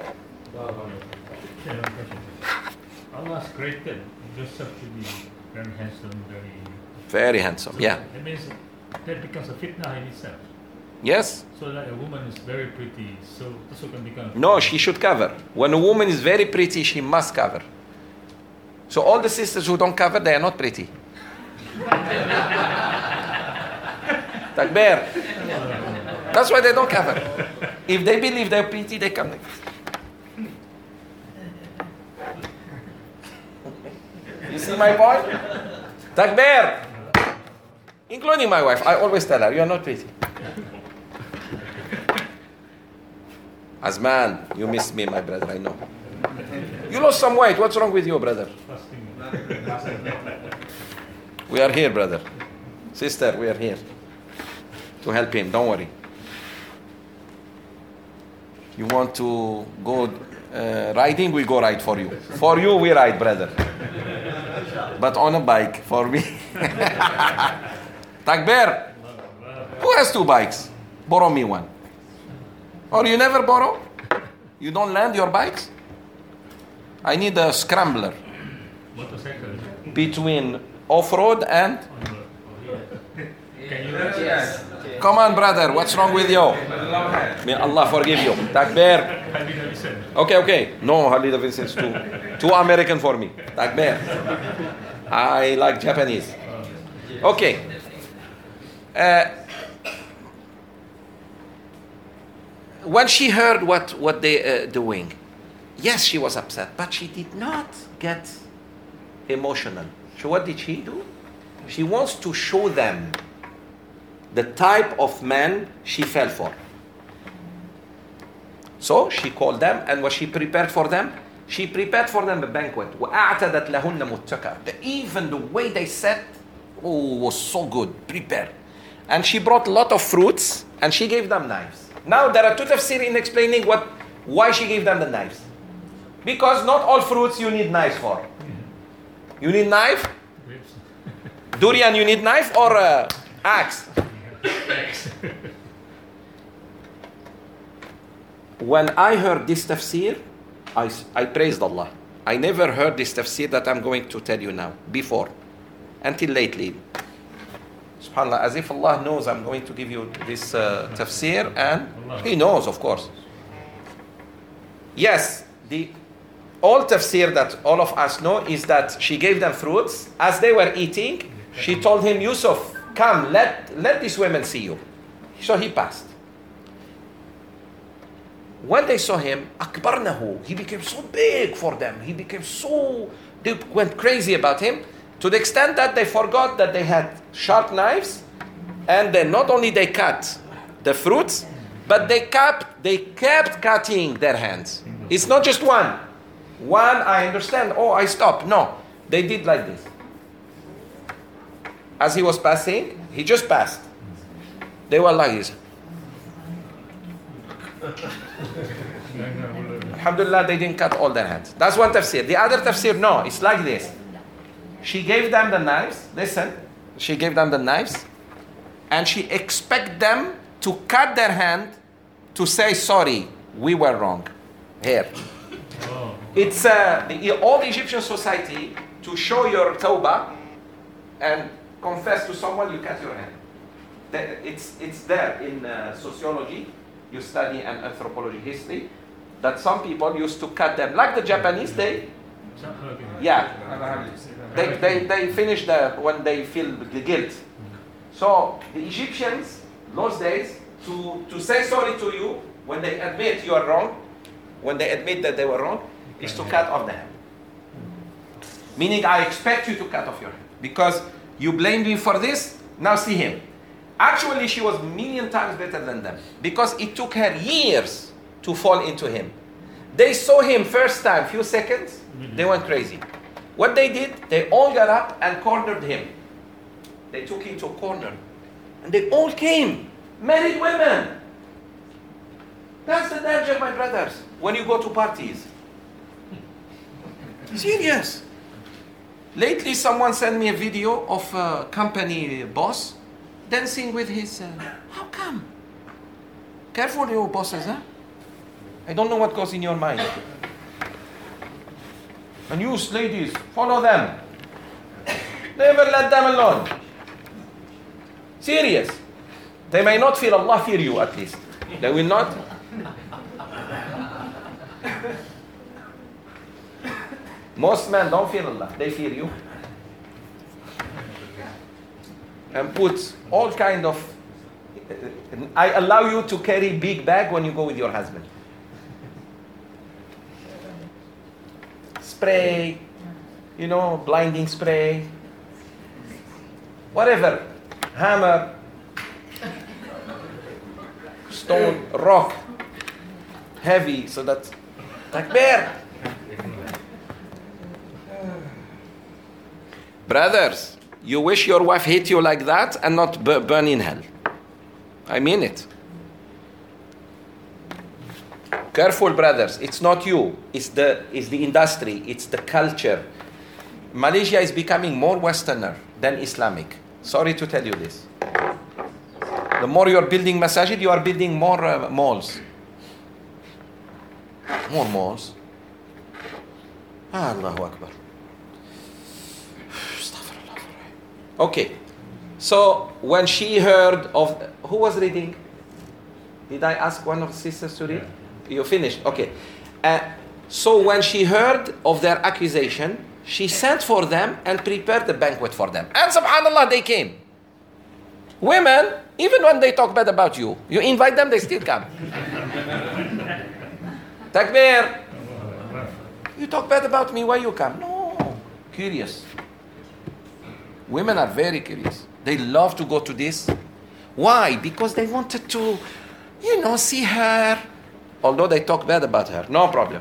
Allah created Joseph to be very handsome, very Very handsome, yeah. That means that becomes a fitna in itself. Yes? So like a woman is very pretty, so also can become... No, she should cover. When a woman is very pretty, she must cover. So all the sisters who don't cover, they are not pretty. Takbir. That's why they don't cover. If they believe they're pretty, they come like this. You see my point? Takbir. Including my wife. I always tell her, you are not pretty. Azman, you missed me, my brother, I know. You lost some weight. What's wrong with you, brother? We are here, brother. Sister, we are here to help him. Don't worry. You want to go uh, riding? We go ride for you. For you, we ride, brother. But on a bike, for me. Takbir. Who has two bikes? Borrow me one. Or you never borrow? You don't lend your bikes? I need a scrambler. Motorcycle. Between off-road and... Can you yes. Come on, brother. What's wrong with you? May Allah forgive you. Takbir. Okay, okay. No, Harley Davidson is too, too American for me. Takbir. I like Japanese. Okay. Uh, when she heard what, what they uh, doing, yes, she was upset, but she did not get emotional. So what did she do? She wants to show them the type of man she fell for. So she called them, and what she prepared for them? She prepared for them a banquet. وَأَعْتَدَتْ لَهُنَّ مُتَّكَأً. Even the way they sat, oh, was so good, prepared. And she brought a lot of fruits, and she gave them knives. Now there are two tafsir in explaining what, why she gave them the knives. Because not all fruits you need knives for. You need knife? Durian, you need knife or uh, axe? When I heard this tafsir, I, I praised Allah. I never heard this tafsir that I'm going to tell you now, before, until lately. SubhanAllah, as if Allah knows I'm going to give you this uh, tafsir, and He knows, of course. Yes, the all tafsir that all of us know is that she gave them fruits. As they were eating, she told him, Yusuf, come, let, let these women see you. So he passed. When they saw him, akbarnahu, he became so big for them. He became so, they went crazy about him, to the extent that they forgot that they had sharp knives, and then not only they cut the fruits, but they kept, they kept cutting their hands. It's not just one. One, I understand, oh, I stop. No, they did like this. As he was passing, he just passed. They were like this. Alhamdulillah, they didn't cut all their hands. That's one tafsir. The other tafsir, no, it's like this. She gave them the knives. Listen, she gave them the knives, and she expect them to cut their hand to say, sorry, we were wrong. Here. It's uh, the, all the Egyptian society, to show your tawbah and confess to someone, you cut your hand. It's, it's there in uh, sociology. You study and anthropology history, that some people used to cut them. Like the Japanese, they, yeah, they, they, they finish the, when they feel the guilt. So the Egyptians, those days, to, to say sorry to you, when they admit you are wrong, when they admit that they were wrong, is to cut off the hand. Meaning, I expect you to cut off your hand. Because you blamed me for this, now see him. Actually, she was a million times better than them. Because it took her years to fall into him. They saw him first time, few seconds, they went crazy. What they did, they all got up and cornered him. They took him to a corner. And they all came. Married women. That's the danger, my brothers, when you go to parties. Serious. Lately, someone sent me a video of a company boss dancing with his... Uh, how come? Careful, you bosses, huh? I don't know what goes in your mind. And you ladies, follow them. Never let them alone. Serious. They may not fear Allah, fear you at least. They will not. Most men don't fear Allah, they fear you. And put all kind of, I allow you to carry big bag when you go with your husband. Spray, you know, blinding spray, whatever, hammer, stone, rock, heavy, so that, takbir. Brothers, you wish your wife hate you like that and not b- burn in hell. I mean it. Careful, brothers. It's not you. It's the, it's the industry. It's the culture. Malaysia is becoming more Westerner than Islamic. Sorry to tell you this. The more you're building masajid, you are building more uh, malls. More malls. Allahu Akbar. Okay. So when she heard of, who was reading? Did I ask one of the sisters to read? You finished? Okay. Uh, so when she heard of their accusation, she sent for them and prepared the banquet for them. And subhanAllah, they came. Women, even when they talk bad about you, you invite them, they still come. Takbir. You talk bad about me, why you come? No. Curious. Women are very curious. They love to go to this. Why? Because they wanted to, you know, see her. Although they talk bad about her. No problem.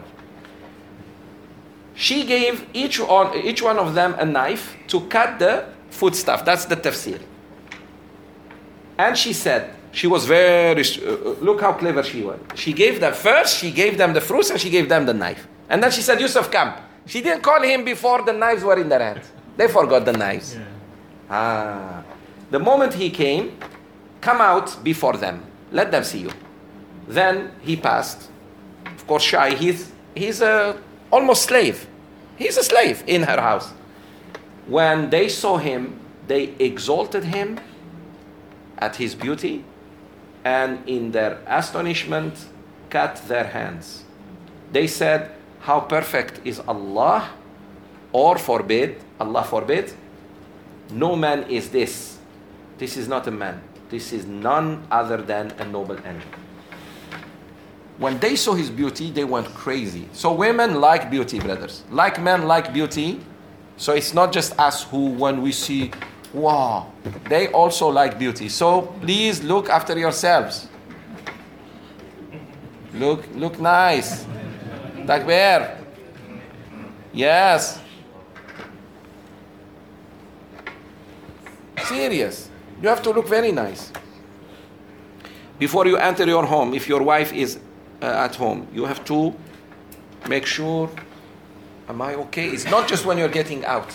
She gave each one, each one of them a knife to cut the foodstuff. That's the tafsir. And she said, she was very, uh, look how clever she was. She gave them, first she gave them the fruits and she gave them the knife. And then she said, Yusuf, come. She didn't call him before the knives were in their hands. They forgot the knives. Yeah. Ah. The moment he came, come out before them. Let them see you. Then he passed. Of course, shy. He's, he's a almost slave. He's a slave in her house. When they saw him, they exalted him at his beauty, and in their astonishment, cut their hands. They said, how perfect is Allah, or forbid, Allah forbid, no man is this. This is not a man. This is none other than a noble angel. When they saw his beauty, they went crazy. So women like beauty, brothers. Like men like beauty. So it's not just us who, when we see, wow, they also like beauty. So please look after yourselves. Look, look nice. Takbir. Yes. Serious. You have to look very nice. Before you enter your home, if your wife is uh, at home, you have to make sure, am I okay? It's not just when you're getting out.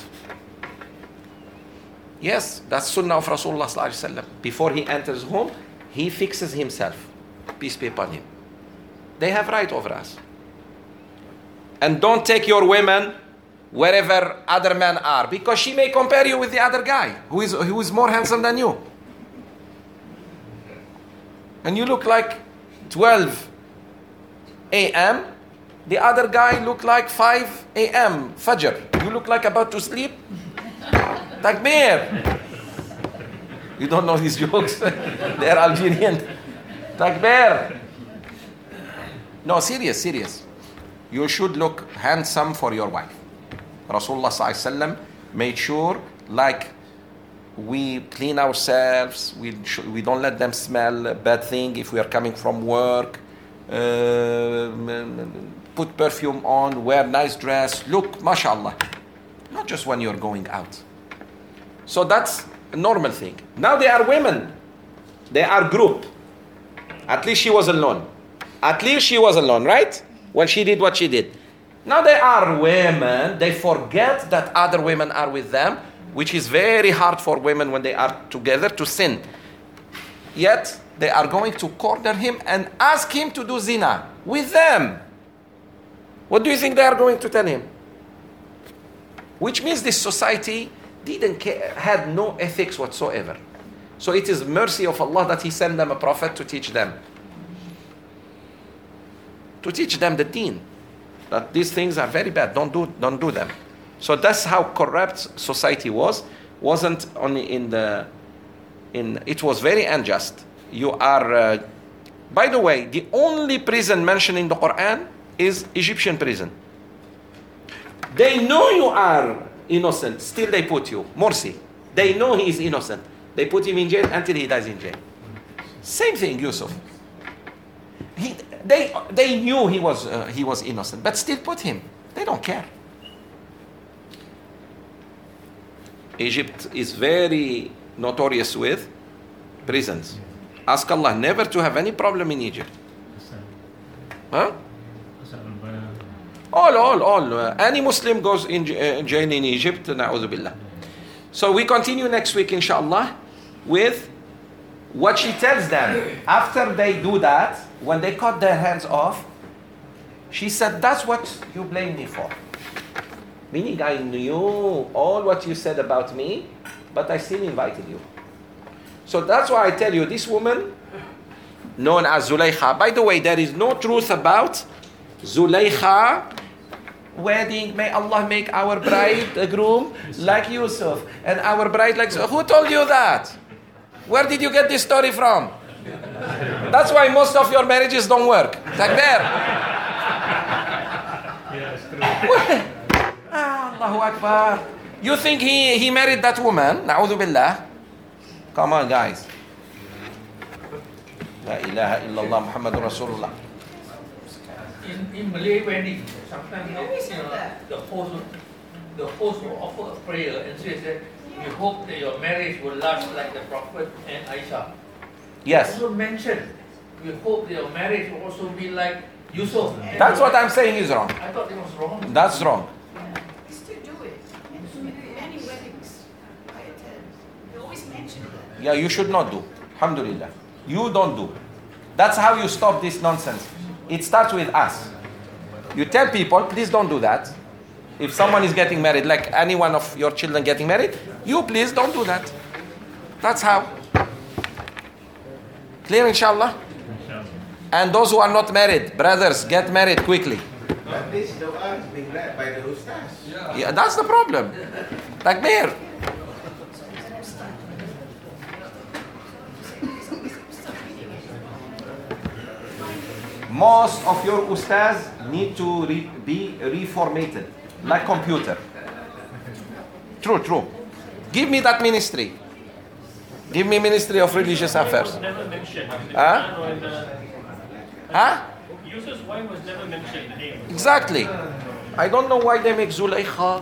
Yes, that's sunnah of Rasulullah sallallahu alaihi wasallam. Before he enters home, he fixes himself. Peace be upon him. They have right over us. And don't take your women wherever other men are, because she may compare you with the other guy who is who is more handsome than you. And you look like twelve a.m. The other guy look like five a.m. Fajr. You look like about to sleep. Takbir. You don't know these jokes? They are Algerian. Takbir. No, serious, serious. You should look handsome for your wife. Rasulullah sallallahu alaihi wasallam made sure, like, we clean ourselves, we sh- we don't let them smell a bad thing if we are coming from work, uh, put perfume on, wear nice dress, look, mashallah. Not just when you're going out. So that's a normal thing. Now they are women. They are group. At least she was alone. At least she was alone, right? When she did what she did. Now they are women. They forget that other women are with them, which is very hard for women when they are together to sin. Yet they are going to corner him and ask him to do zina with them. What do you think they are going to tell him? Which means this society didn't care, had no ethics whatsoever. So it is mercy of Allah that He sent them a prophet to teach them. To teach them the deen. That these things are very bad. Don't do, don't do them. So that's how corrupt society was. Wasn't only in the, in it was very unjust. You are, uh, by the way, the only prison mentioned in the Quran is Egyptian prison. They know you are innocent, still they put you. Morsi. They know he is innocent. They put him in jail until he dies in jail. Same thing, Yusuf. He, they, they knew he was, uh, he was innocent, but still put him. They don't care. Egypt is very notorious with prisons. Ask Allah never to have any problem in Egypt. Huh? All, all, all. Uh, any Muslim goes in uh, jail in Egypt, na'udhu billah. So we continue next week, inshallah, with what she tells them. After they do that, when they cut their hands off, she said, that's what you blame me for. Meaning I knew all what you said about me, but I still invited you. So that's why I tell you, this woman, known as Zulaykha. By the way, there is no truth about Zulaykha wedding. May Allah make our bride a groom like Yusuf, and our bride like... Who told you that? Where did you get this story from? That's why most of your marriages don't work. Takbir. Yes, true. Ah, Allahu Akbar. You think he, he married that woman? Na'udhu billah. Come on, guys. La ilaha illallah Muhammadur Rasulullah. In, in Malay wedding, sometimes they, you know, the host, the host will offer a prayer and say that we hope that your marriage will last like the Prophet and Aisha. Yes. Also mentioned, we hope that your marriage will also be like Yusuf. That's what I'm saying is wrong. I thought it was wrong. That's wrong. We still do it. Any weddings I attend, they always mention that. Yeah, you should not do. Alhamdulillah. You don't do. That's how you stop this nonsense. It starts with us. You tell people, please don't do that. If someone is getting married, like any one of your children getting married, you please don't do that. That's how. Clear, inshallah? And those who are not married, brothers, get married quickly. But this dua is being led by the ustaz. Yeah, that's the problem. Takbir. Most of your ustaz need to re- be reformatted, like computer. True, true. Give me that ministry. Give me Ministry of Religious Affairs. Never mentioned. Huh? Huh? Yusuf's wife was never mentioned. Name. Exactly. I don't know why they make Zulaykha.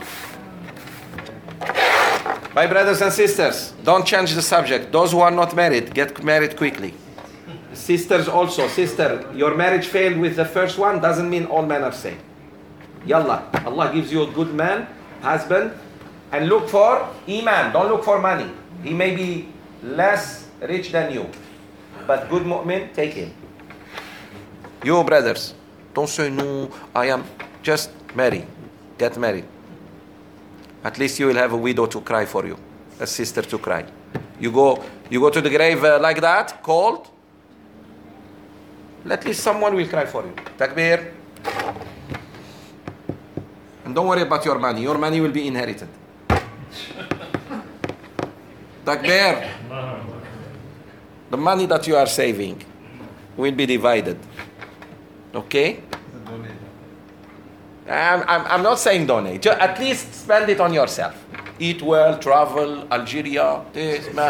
My brothers and sisters, don't change the subject. Those who are not married, get married quickly. Sisters also, sister, your marriage failed with the first one doesn't mean all men are same. Yallah, Allah gives you a good man, husband, and look for iman, don't look for money. He may be less rich than you, but good mu'min, take him. You brothers, don't say no, I am, just marry, get married. At least you will have a widow to cry for you, a sister to cry. You go, you go to the grave uh, like that, cold, at least someone will cry for you. Takbir. And don't worry about your money. Your money will be inherited. Takbir. The money that you are saving will be divided. Okay? I'm, I'm, I'm not saying donate. Just at least spend it on yourself. Eat well, travel, Algeria, this, man.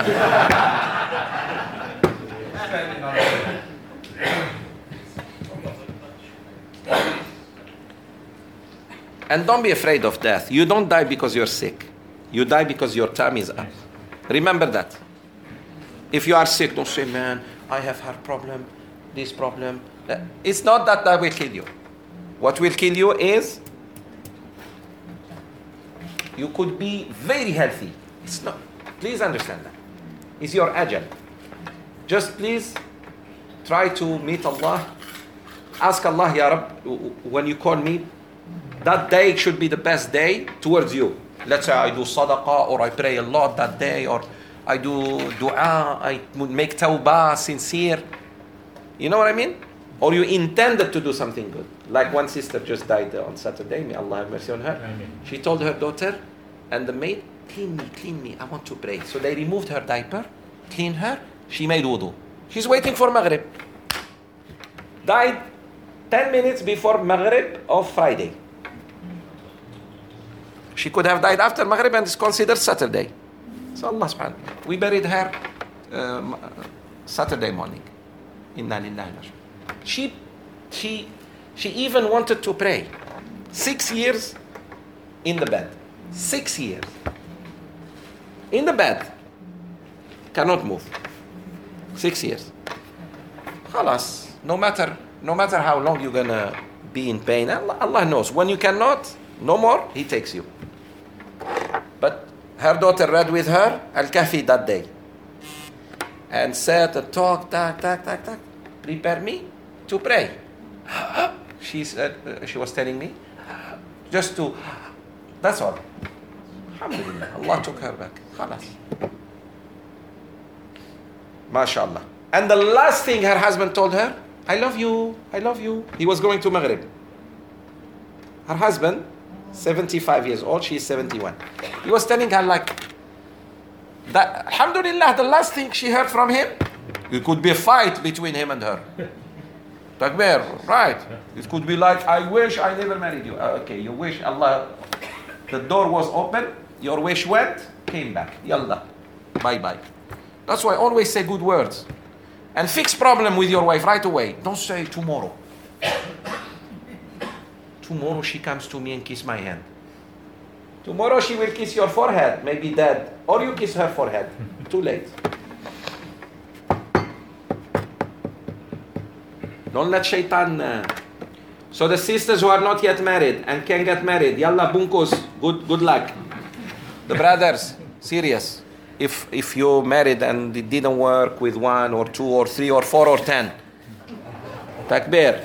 And don't be afraid of death. You don't die because you're sick. You die because your time is up. Remember that. If you are sick, don't say, man, I have heart problem, this problem. It's not that that will kill you. What will kill you is you could be very healthy. It's not. Please understand that. It's your ajal. Just please try to meet Allah. Ask Allah, Ya Rab, when you call me, that day should be the best day towards you. Let's say I do sadaqah or I pray a lot that day, or I do dua, I make tawbah, sincere. You know what I mean? Or you intended to do something good. Like one sister just died on Saturday, may Allah have mercy on her. She told her daughter and the maid, clean me, clean me, I want to pray. So they removed her diaper, cleaned her, she made wudu. She's waiting for Maghrib. Died ten minutes before Maghrib of Friday. She could have died after Maghrib and is considered Saturday. So Allah subhanahu wa ta'ala. We buried her um, Saturday morning. Inna lillahi wa inna She, she, she even wanted to pray. Six years in the bed. Six years. In the bed. Cannot move. Six years. Khalas. No matter, no matter how long you're gonna be in pain, Allah, Allah knows. When you cannot, no more, He takes you. But her daughter read with her Al-Kahfi that day. And sat and talked, tak, tak, tak, tak. Prepare me to pray. She said, uh, she was telling me, just to, that's all. Alhamdulillah, Allah took her back. Khalas. MashaAllah. And the last thing her husband told her, I love you, I love you. He was going to Maghrib. Her husband, seventy-five years old, she is seventy-one. He was telling her like, that, Alhamdulillah, the last thing she heard from him, it could be a fight between him and her. Takbir, right. It could be like, I wish I never married you. Uh, okay, you wish Allah, the door was open, your wish went, came back. Yallah, bye-bye. That's why I always say good words. And fix problem with your wife right away. Don't say tomorrow. Tomorrow she comes to me and kiss my hand. Tomorrow she will kiss your forehead, maybe dead. Or you kiss her forehead. Too late. Don't let shaitan. Uh... So the sisters who are not yet married and can get married, yalla bunkos, good good luck. The brothers, serious. If if you married and it didn't work with one or two or three or four or ten, takbir.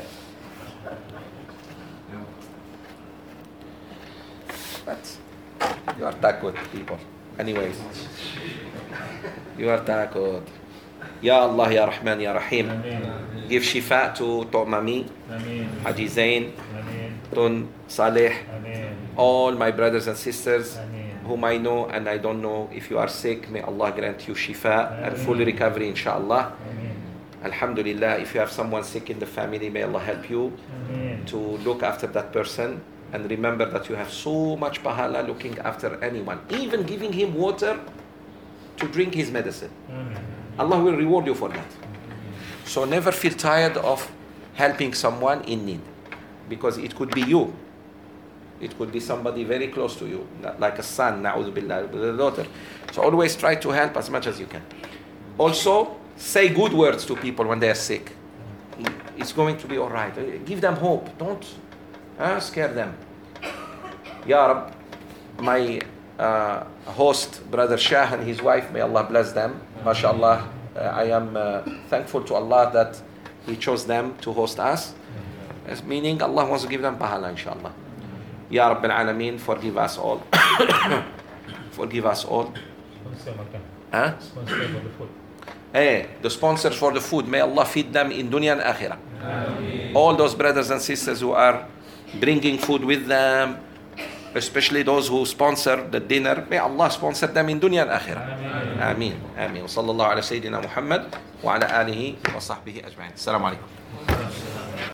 But you are takut, people. Anyways, you are takut. Ya Allah, Ya Rahman, Ya Rahim. Ameen. Give shifa to Mami, Haji Zain, Tun Saleh, all my brothers and sisters Ameen. Whom I know and I don't know. If you are sick, may Allah grant you shifa Ameen. And full recovery, inshallah. Ameen. Alhamdulillah, if you have someone sick in the family, may Allah help you Ameen. To look after that person. And remember that you have so much pahala looking after anyone, even giving him water to drink his medicine. Ameen. Allah will reward you for that. So never feel tired of helping someone in need, because it could be you. It could be somebody very close to you, like a son, na'udhu billah, a daughter. So always try to help as much as you can. Also, say good words to people when they are sick. It's going to be all right. Give them hope. Don't uh, scare them. Ya Rab, my uh, host, Brother Shah and his wife, may Allah bless them. MashaAllah, uh, I am uh, thankful to Allah that He chose them to host us. As meaning Allah wants to give them pahala, inshallah. Ya Rabbil Alameen, forgive us all. Forgive us all. Huh? Hey, the sponsors for the food, may Allah feed them in dunya and akhirah. Ameen. All those brothers and sisters who are bringing food with them, especially those who sponsor the dinner, may Allah sponsor them in dunya and akhirah. Ameen. Ameen. Wa sallallahu ala Sayyidina Muhammad wa ala alihi wa sahbihi ajma'in. Assalamu alaikum.